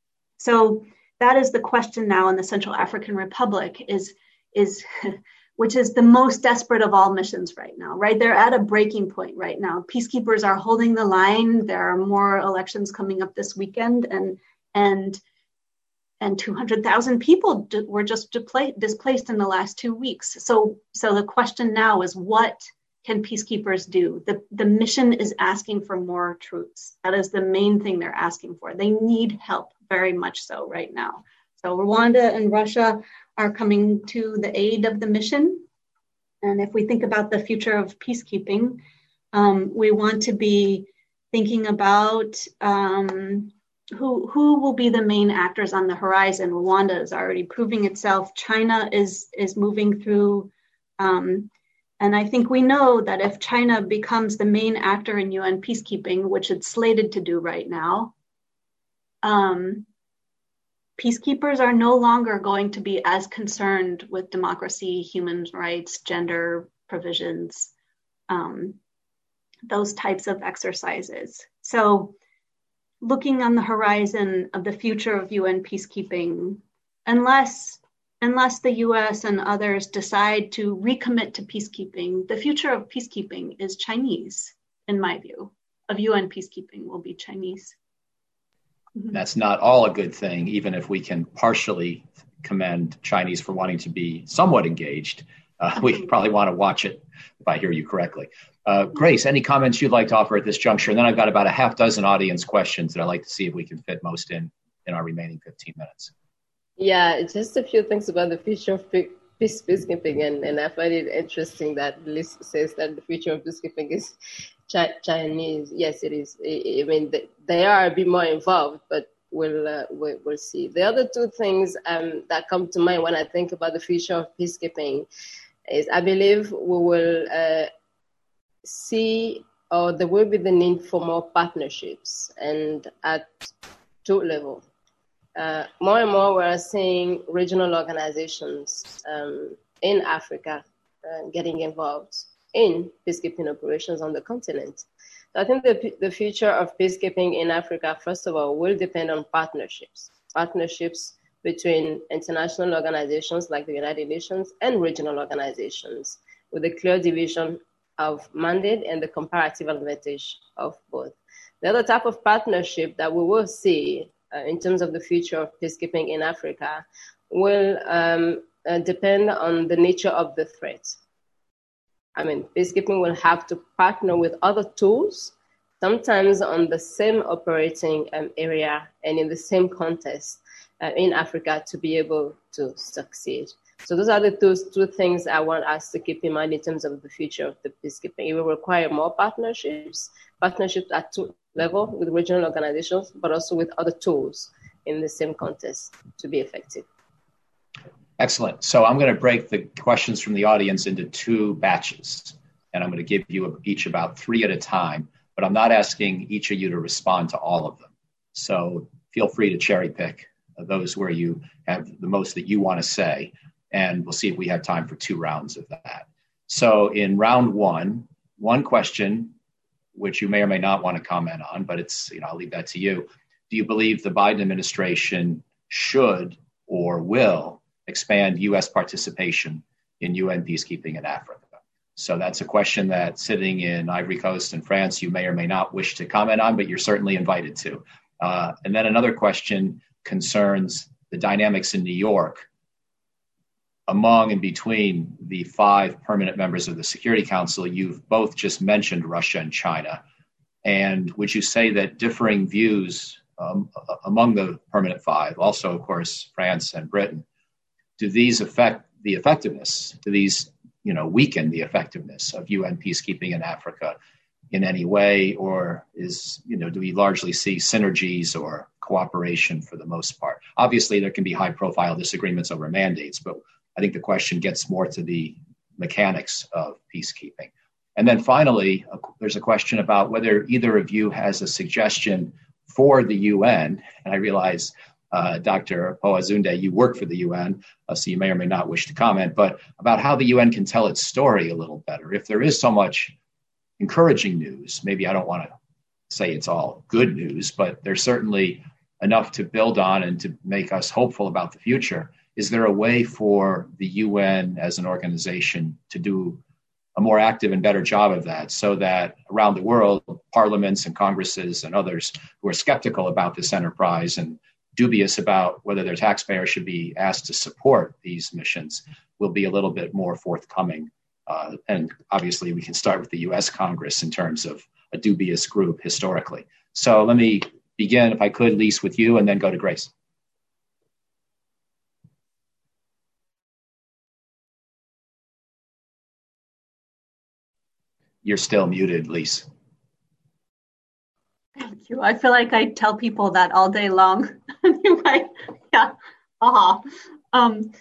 So that is the question now in the Central African Republic, is, is which is the most desperate of all missions right now, right? They're at a breaking point right now. Peacekeepers are holding the line. There are more elections coming up this weekend, and and and two hundred thousand people d- were just depla- displaced in the last two weeks. So, so the question now is, what can peacekeepers do? The, the mission is asking for more troops. That is the main thing they're asking for. They need help very much so right now. So Rwanda and Russia are coming to the aid of the mission. And if we think about the future of peacekeeping, um, we want to be thinking about um, Who, who will be the main actors on the horizon. Rwanda is already proving itself. China is, is moving through. Um, and I think we know that if China becomes the main actor in U N peacekeeping, which it's slated to do right now, um, peacekeepers are no longer going to be as concerned with democracy, human rights, gender provisions, um, those types of exercises. So looking on the horizon of the future of U N peacekeeping, unless, unless the U S and others decide to recommit to peacekeeping, the future of peacekeeping is Chinese, in my view, of U N peacekeeping will be Chinese. Mm-hmm. That's not all a good thing, even if we can partially commend Chinese for wanting to be somewhat engaged. Uh, we probably want to watch it, if I hear you correctly. Uh, Grace, any comments you'd like to offer at this juncture? And then I've got about a half dozen audience questions that I'd like to see if we can fit most in in our remaining fifteen minutes. Yeah, just a few things about the future of peace peacekeeping. And, and I find it interesting that Liz says that the future of peacekeeping is Chi- Chinese. Yes, it is. I, I mean, they, they are a bit more involved, but we'll, uh, we'll, we'll see. The other two things um, that come to mind when I think about the future of peacekeeping is I believe we will uh, see, or there will be the need for more partnerships, and at two levels. Uh, more and more we are seeing regional organizations um, in Africa uh, getting involved in peacekeeping operations on the continent. So I think the, the future of peacekeeping in Africa, first of all, will depend on partnerships, partnerships between international organizations like the United Nations and regional organizations, with a clear division of mandate and the comparative advantage of both. The other type of partnership that we will see uh, in terms of the future of peacekeeping in Africa will um, uh, depend on the nature of the threat. I mean, peacekeeping will have to partner with other tools, sometimes on the same operating um, area and in the same context uh, in Africa to be able to succeed. So those are the two, two things I want us to keep in mind in terms of the future of the peacekeeping. It will require more partnerships, partnerships at two level with regional organizations, but also with other tools in the same context to be effective. Excellent. So I'm going to break the questions from the audience into two batches, and I'm going to give you each about three at a time, but I'm not asking each of you to respond to all of them. So feel free to cherry pick those where you have the most that you want to say, and we'll see if we have time for two rounds of that. So in round one, one question, which you may or may not want to comment on, but it's, you know, I'll leave that to you. Do you believe the Biden administration should or will expand U S participation in U N peacekeeping in Africa? So that's a question that sitting in Ivory Coast and France, you may or may not wish to comment on, but you're certainly invited to. Uh, and then another question concerns the dynamics in New York among and between the five permanent members of the Security Council. You've both just mentioned Russia and China. And would you say that differing views um, among the permanent five, also, of course, France and Britain, do these affect the effectiveness? Do these, you know, weaken the effectiveness of U N peacekeeping in Africa in any way? Or is, you know, do we largely see synergies or cooperation for the most part? Obviously, there can be high profile disagreements over mandates, but I think the question gets more to the mechanics of peacekeeping. And then finally, uh, there's a question about whether either of you has a suggestion for the U N. And I realize, uh, Doctor Poazunde, you work for the U N, uh, so you may or may not wish to comment, but about how the U N can tell its story a little better. If there is so much encouraging news, maybe I don't want to say it's all good news, but there's certainly enough to build on and to make us hopeful about the future. Is there a way for the U N as an organization to do a more active and better job of that, so that around the world, parliaments and congresses and others who are skeptical about this enterprise and dubious about whether their taxpayers should be asked to support these missions will be a little bit more forthcoming? Uh, and obviously, we can start with the U S Congress in terms of a dubious group historically. So let me begin, if I could, Lise, with you, and then go to Grace. You're still muted, Lise. Thank you. I feel like I tell people that all day long. Anyway, yeah. Uh-huh. Um,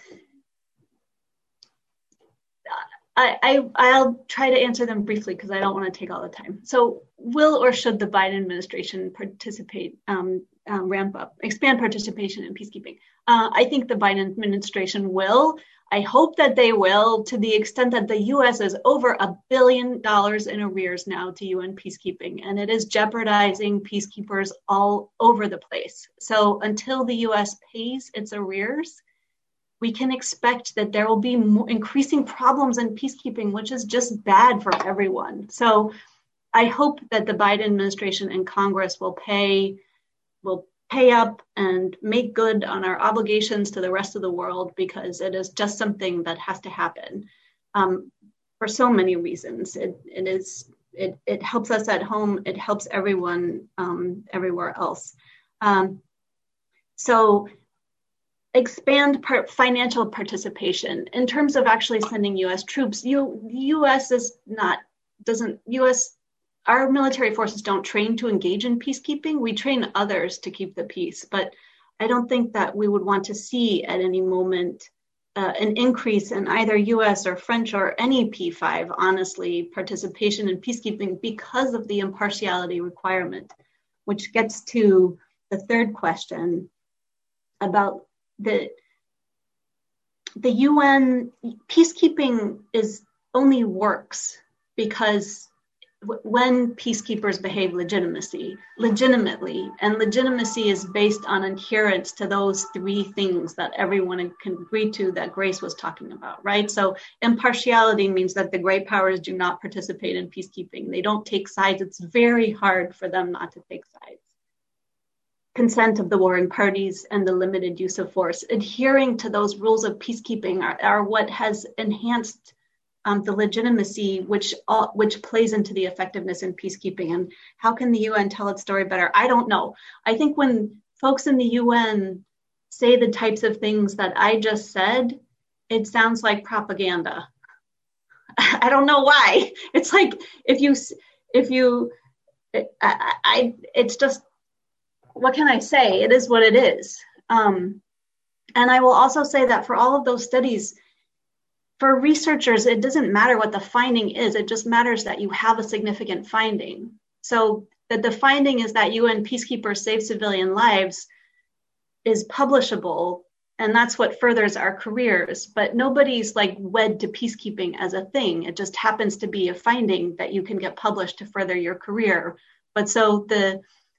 I, I, I'll try to answer them briefly because I don't want to take all the time. So will or should the Biden administration participate, um, um, ramp up, expand participation in peacekeeping? Uh, I think the Biden administration will. I hope that they will, to the extent that the U S is over a billion dollars in arrears now to U N peacekeeping, and it is jeopardizing peacekeepers all over the place. So until the U S pays its arrears, we can expect that there will be more increasing problems in peacekeeping, which is just bad for everyone. So I hope that the Biden administration and Congress will pay, will pay up and make good on our obligations to the rest of the world, because it is just something that has to happen um, for so many reasons. It, it is it it helps us at home. It helps everyone um, everywhere else. Um, so expand par- financial participation in terms of actually sending U S troops. You, the U S is not doesn't U S Our military forces don't train to engage in peacekeeping. We train others to keep the peace, but I don't think that we would want to see at any moment uh, an increase in either U S or French or any P five, honestly, participation in peacekeeping because of the impartiality requirement, which gets to the third question about the, the U N. Peacekeeping is only works because when peacekeepers behave legitimacy, legitimately, and legitimacy is based on adherence to those three things that everyone can agree to that Grace was talking about, right? So impartiality means that the great powers do not participate in peacekeeping. They don't take sides. It's very hard for them not to take sides. consent of the warring parties and the limited use of force. Adhering to those rules of peacekeeping are, are what has enhanced um, the legitimacy, which uh, which plays into the effectiveness in peacekeeping. And how can the U N tell its story better? I don't know. I think when folks in the U N say the types of things that I just said, it sounds like propaganda. I don't know why. It's like if you if you I, I it's just, what can I say? It is what it is. Um, and I will also say that for all of those studies, for researchers, it doesn't matter what the finding is. It just matters that you have a significant finding. So that the finding is that U N peacekeepers save civilian lives is publishable, and that's what furthers our careers. But nobody's like wed to peacekeeping as a thing. It just happens to be a finding that you can get published to further your career. But so the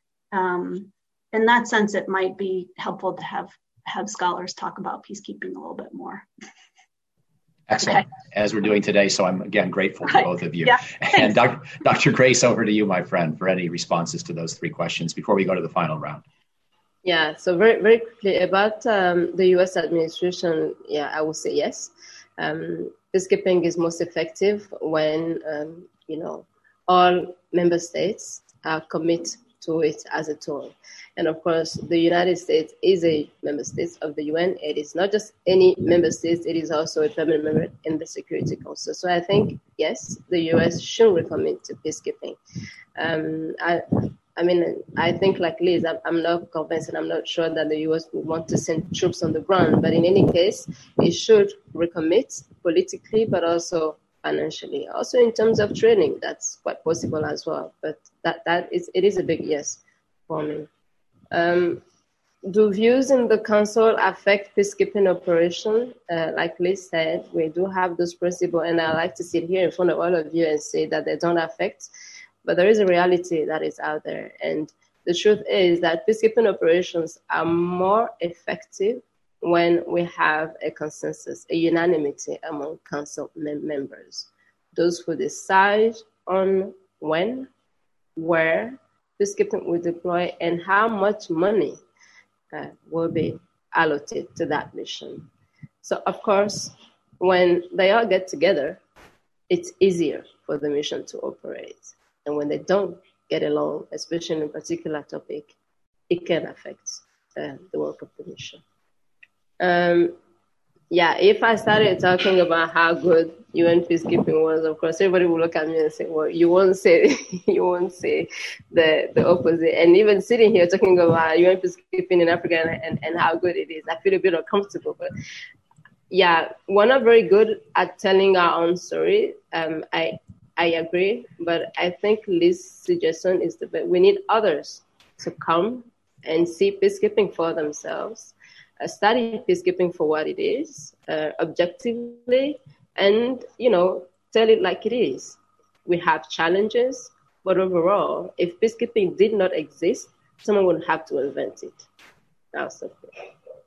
um, in that sense, it might be helpful to have have scholars talk about peacekeeping a little bit more. Excellent, okay. As we're doing today. So I'm, again, grateful to both of you. Yeah, and Doctor Doctor Grace, over to you, my friend, for any responses to those three questions before we go to the final round. Yeah, so very, very quickly about um, the U S administration, yeah, I would say yes. Um, peacekeeping is most effective when, um, you know, all member states are committed to it as a tool. And of course, the United States is a member state of the U N. It is not just any member state, it is also a permanent member in the Security Council. So I think, yes, the U S should recommit to peacekeeping. Um, I, I mean, I think like Liz, I'm, I'm not convinced and I'm not sure that the U S would want to send troops on the ground. But in any case, it should recommit politically, but also financially. Also in terms of training, that's quite possible as well. But that, that is, it is a big yes for me. Um, do views in the council affect peacekeeping operation? Uh, like Liz said, we do have those principles, and I like to sit here in front of all of you and say that they don't affect, but there is a reality that is out there. And the truth is that peacekeeping operations are more effective when we have a consensus, a unanimity among council mem- members. Those who decide on when, where, peacekeeping will deploy, and how much money uh, will be allocated to that mission. So, of course, when they all get together, it's easier for the mission to operate. And when they don't get along, especially in a particular topic, it can affect uh, the work of the mission. Um, yeah, if I started talking about how good U N peacekeeping was, of course, everybody will look at me and say, well, you won't say, you won't say the, the opposite. And even sitting here talking about U N peacekeeping in Africa and, and, and how good it is, I feel a bit uncomfortable. But yeah, we're not very good at telling our own story. Um, I I agree, but I think Liz's suggestion is the best. We need others to come and see peacekeeping for themselves, uh, study peacekeeping for what it is, uh, objectively, and, you know, tell it like it is. We have challenges, but overall, if peacekeeping did not exist, someone would have to invent it. That's the point.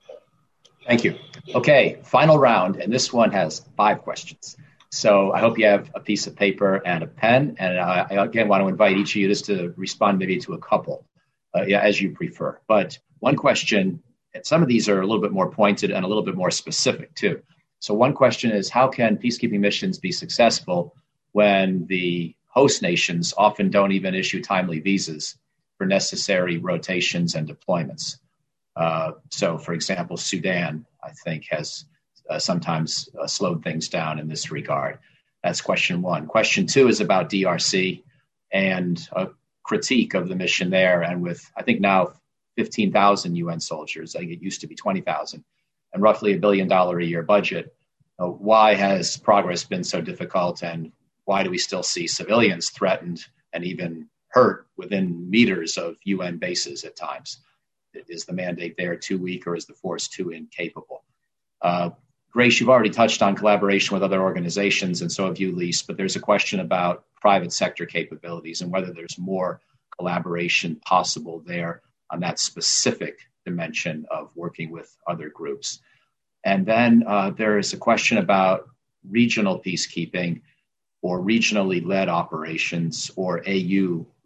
Thank you. Okay, final round, and this one has five questions. So I hope you have a piece of paper and a pen. And uh, I, again, want to invite each of you just to respond maybe to a couple, uh, yeah, as you prefer. But one question, and some of these are a little bit more pointed and a little bit more specific too. So one question is, how can peacekeeping missions be successful when the host nations often don't even issue timely visas for necessary rotations and deployments? Uh, so, for example, Sudan, I think, has Uh, sometimes uh, slowed things down in this regard. That's question one. Question two is about D R C and a critique of the mission there. And with, I think now fifteen thousand U N soldiers, like it used to be twenty thousand, and roughly a billion dollar a year budget, uh, why has progress been so difficult? And why do we still see civilians threatened and even hurt within meters of U N bases at times? Is the mandate there too weak, or is the force too incapable? Uh, Grace, you've already touched on collaboration with other organizations, and so have you, Lise, but there's a question about private sector capabilities and whether there's more collaboration possible there on that specific dimension of working with other groups. And then uh, there is a question about regional peacekeeping or regionally led operations or A U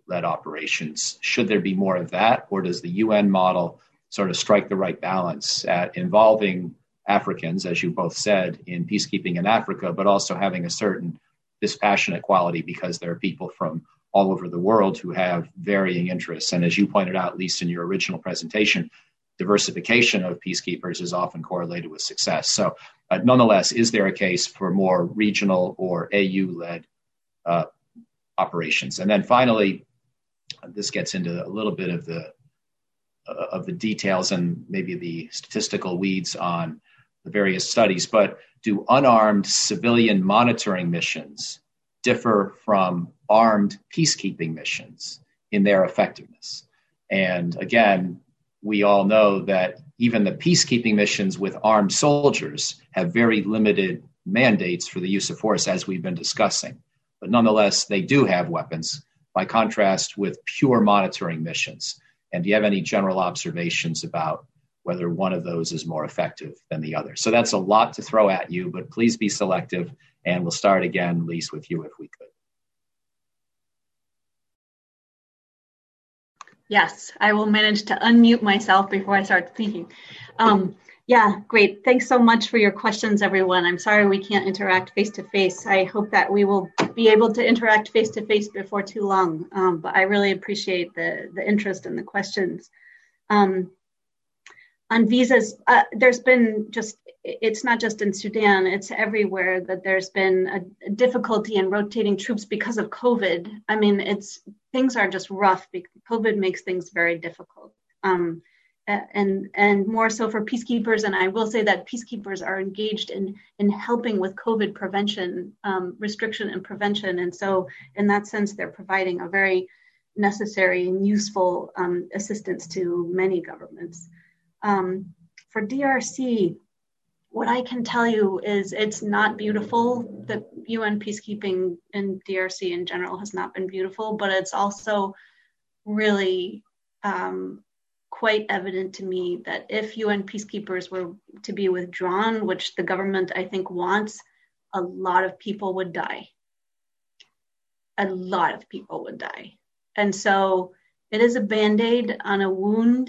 led operations. Should there be more of that, or does the U N model sort of strike the right balance at involving Africans, as you both said, in peacekeeping in Africa, but also having a certain dispassionate quality because there are people from all over the world who have varying interests. And as you pointed out, at least in your original presentation, diversification of peacekeepers is often correlated with success. So uh, nonetheless, is there a case for more regional or A U-led uh, operations? And then finally, this gets into a little bit of the uh, of the details and maybe the statistical weeds on the various studies, but do unarmed civilian monitoring missions differ from armed peacekeeping missions in their effectiveness? And again, we all know that even the peacekeeping missions with armed soldiers have very limited mandates for the use of force, as we've been discussing. But nonetheless, they do have weapons, by contrast with pure monitoring missions. And do you have any general observations about whether one of those is more effective than the other? So that's a lot to throw at you, but please be selective. And we'll start again, Lise, with you if we could. Yes, I will manage to unmute myself before I start speaking. Um, yeah, great. Thanks so much for your questions, everyone. I'm sorry we can't interact face-to-face. I hope that we will be able to interact face-to-face before too long. Um, but I really appreciate the, the interest and the questions. Um, on visas, uh, there's been just, it's not just in Sudan, it's everywhere that there's been a, a difficulty in rotating troops because of COVID. I mean, it's things are just rough because COVID makes things very difficult. Um, and and more so for peacekeepers. And I will say that peacekeepers are engaged in, in helping with COVID prevention, um, restriction and prevention. And so in that sense, they're providing a very necessary and useful um, assistance to many governments. Um, for D R C, what I can tell you is it's not beautiful. The U N peacekeeping in D R C in general has not been beautiful, but it's also really um, quite evident to me that if U N peacekeepers were to be withdrawn, which the government I think wants, a lot of people would die. A lot of people would die. And so it is a Band-Aid on a wound.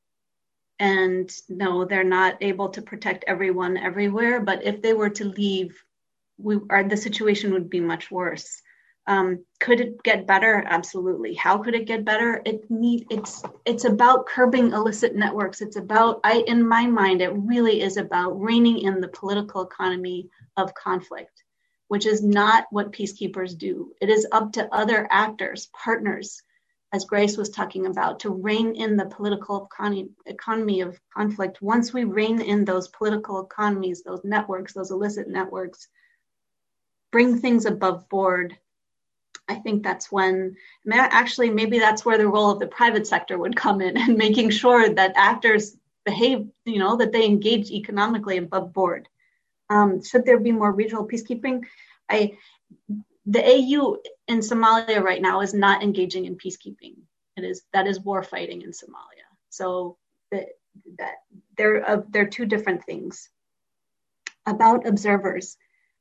And no, they're not able to protect everyone everywhere. But if they were to leave, we are, the situation would be much worse. Um, could it get better? Absolutely. How could it get better? It need it's it's about curbing illicit networks. It's about, I in my mind, it really is about reining in the political economy of conflict, which is not what peacekeepers do. It is up to other actors, partners, as Grace was talking about, to rein in the political economy, economy of conflict. Once we rein in those political economies, those networks, those illicit networks, bring things above board, I think that's when, actually, maybe that's where the role of the private sector would come in, and making sure that actors behave, you know, that they engage economically above board. Um, should there be more regional peacekeeping? I, the A U in Somalia right now is not engaging in peacekeeping. It is, that is war fighting in Somalia. So the, that they're, uh, they're two different things. About observers,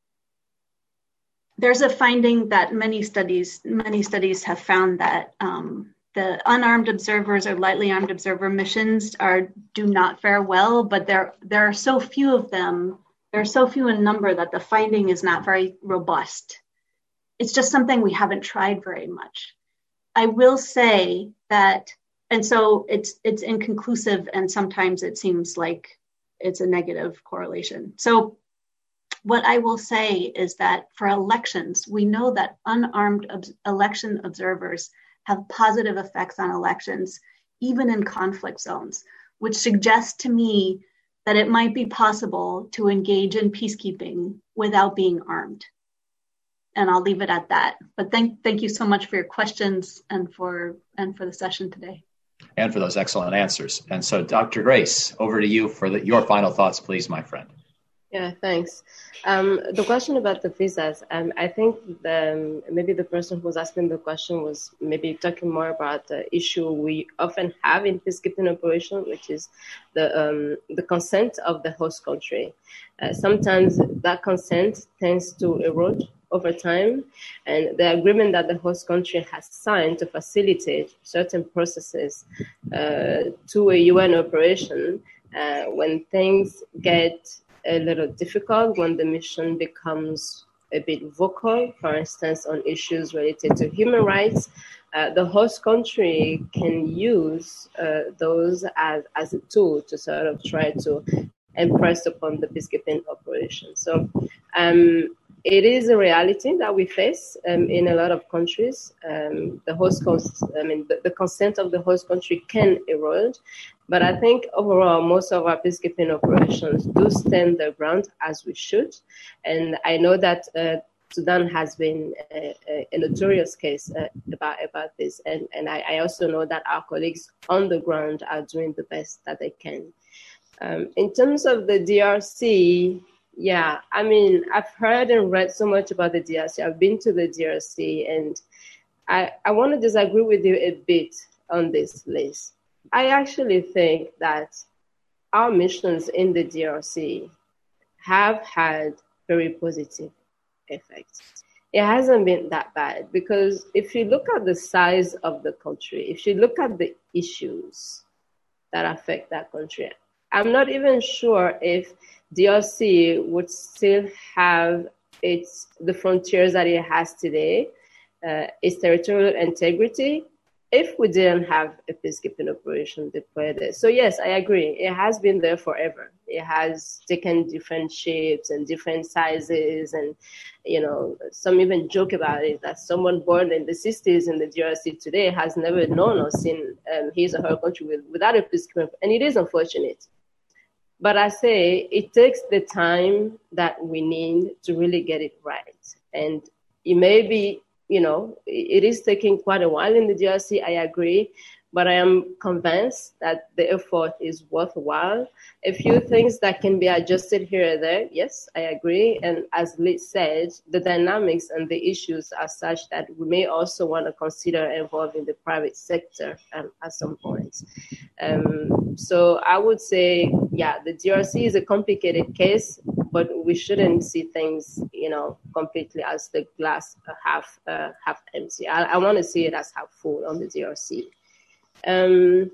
there's a finding that many studies, many studies have found that um, the unarmed observers or lightly armed observer missions are do not fare well, but there there are so few of them, there are so few in number that the finding is not very robust. It's just something we haven't tried very much. I will say that, and so it's it's inconclusive, and sometimes it seems like it's a negative correlation. So what I will say is that for elections, we know that unarmed ob- election observers have positive effects on elections, even in conflict zones, which suggests to me that it might be possible to engage in peacekeeping without being armed. And I'll leave it at that. But thank thank you so much for your questions and for and for the session today. And for those excellent answers. And so, Doctor Grace, over to you for the, your final thoughts, please, my friend. Yeah, thanks. Um, the question about the visas, um, I think the, um, maybe the person who was asking the question was maybe talking more about the issue we often have in peacekeeping operation, which is the um, the consent of the host country. Uh, sometimes that consent tends to erode over time, and the agreement that the host country has signed to facilitate certain processes uh, to a U N operation, uh, when things get a little difficult, when the mission becomes a bit vocal, for instance, on issues related to human rights, uh, the host country can use uh, those as, as a tool to sort of try to impress upon the peacekeeping operation. So um, it is a reality that we face um, in a lot of countries. Um, the host, cons- I mean, the, the consent of the host country can erode. But I think overall, most of our peacekeeping operations do stand their ground as we should. And I know that uh, Sudan has been a, a, a notorious case uh, about, about this. And, and I, I also know that our colleagues on the ground are doing the best that they can. Um, in terms of the D R C, yeah, I mean, I've heard and read so much about the D R C. I've been to the D R C, and I, I want to disagree with you a bit on this list. I actually think that our missions in the D R C have had very positive effects. It hasn't been that bad, because if you look at the size of the country, if you look at the issues that affect that country, I'm not even sure if D R C would still have its the frontiers that it has today, uh, its territorial integrity, if we didn't have a peacekeeping operation deployed there. So yes, I agree. It has been there forever. It has taken different shapes and different sizes, and you know, some even joke about it that someone born in the sixties in the D R C today has never known or seen um, his or her country with, without a peacekeeping, and it is unfortunate. But I say it takes the time that we need to really get it right. And it may be, you know, it is taking quite a while in the D R C, I agree, but I am convinced that the effort is worthwhile. A few things that can be adjusted here and there, yes, I agree. And as Liz said, the dynamics and the issues are such that we may also want to consider involving the private sector um, at some point. Um, so I would say, yeah, the D R C is a complicated case, but we shouldn't see things, you know, completely as the glass half uh, half empty. I, I want to see it as half full on the D R C. Um,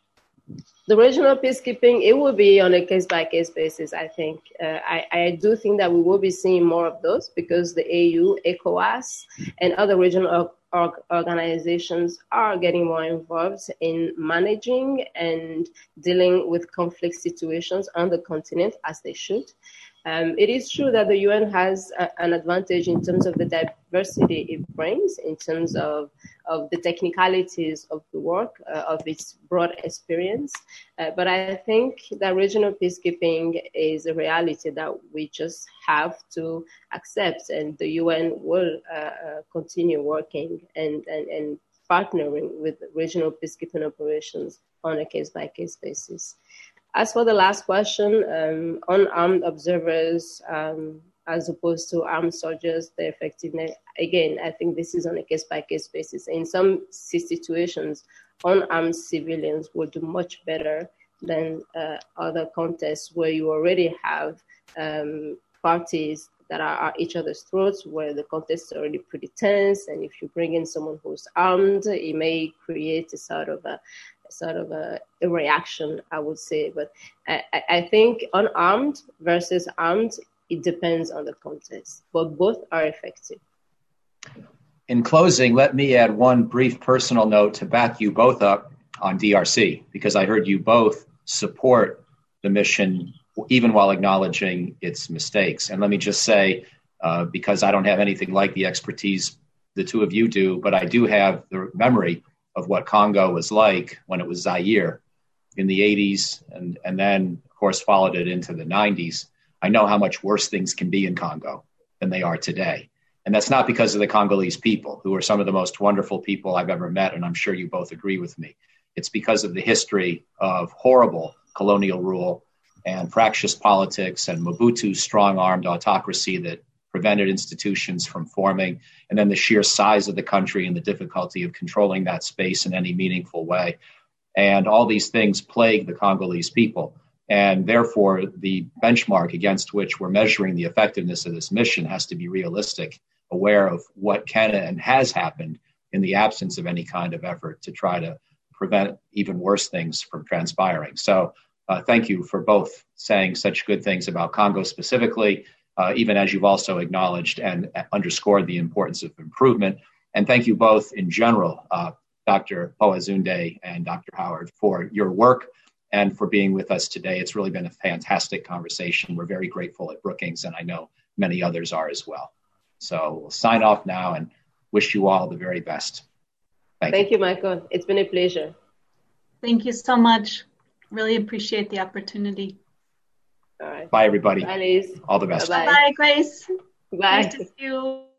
the regional peacekeeping, it will be on a case-by-case basis, I think. Uh, I, I do think that we will be seeing more of those because the A U, ECOWAS, and other regional org- organizations are getting more involved in managing and dealing with conflict situations on the continent, as they should. Um, it is true that the U N has a, an advantage in terms of the diversity it brings, in terms of, of the technicalities of the work, uh, of its broad experience. Uh, but I think that regional peacekeeping is a reality that we just have to accept, and the U N will uh, uh, continue working and, and, and partnering with regional peacekeeping operations on a case-by-case basis. As for the last question, um, unarmed observers um, as opposed to armed soldiers, the effectiveness, again, I think this is on a case-by-case basis. In some situations, unarmed civilians will do much better than uh, other contests where you already have um, parties that are at each other's throats, where the context is already pretty tense, and if you bring in someone who's armed, it may create a sort of a sort of a, a reaction, I would say. But I, I think unarmed versus armed, it depends on the context, but both are effective. In closing, let me add one brief personal note to back you both up on D R C, because I heard you both support the mission even while acknowledging its mistakes. And let me just say, uh, because I don't have anything like the expertise the two of you do, but I do have the memory of what Congo was like when it was Zaire in the eighties, and, and then, of course, followed it into the nineties. I know how much worse things can be in Congo than they are today. And that's not because of the Congolese people, who are some of the most wonderful people I've ever met, and I'm sure you both agree with me. It's because of the history of horrible colonial rule and fractious politics and Mobutu's strong-armed autocracy that prevented institutions from forming, and then the sheer size of the country and the difficulty of controlling that space in any meaningful way. And all these things plague the Congolese people. And therefore, the benchmark against which we're measuring the effectiveness of this mission has to be realistic aware of what can and has happened in the absence of any kind of effort to try to prevent even worse things from transpiring. So uh, thank you for both saying such good things about Congo specifically, uh, even as you've also acknowledged and underscored the importance of improvement. And thank you both in general, uh, Doctor Poazunde and Doctor Howard, for your work and for being with us today. It's really been a fantastic conversation. We're very grateful at Brookings, and I know many others are as well. So we'll sign off now and wish you all the very best. Thank, Thank you. you, Michael. It's been a pleasure. Thank you so much. Really appreciate the opportunity. All right. Bye, everybody. Bye, Liz. All the best. Bye-bye. Bye, Grace. Bye. Nice to see you.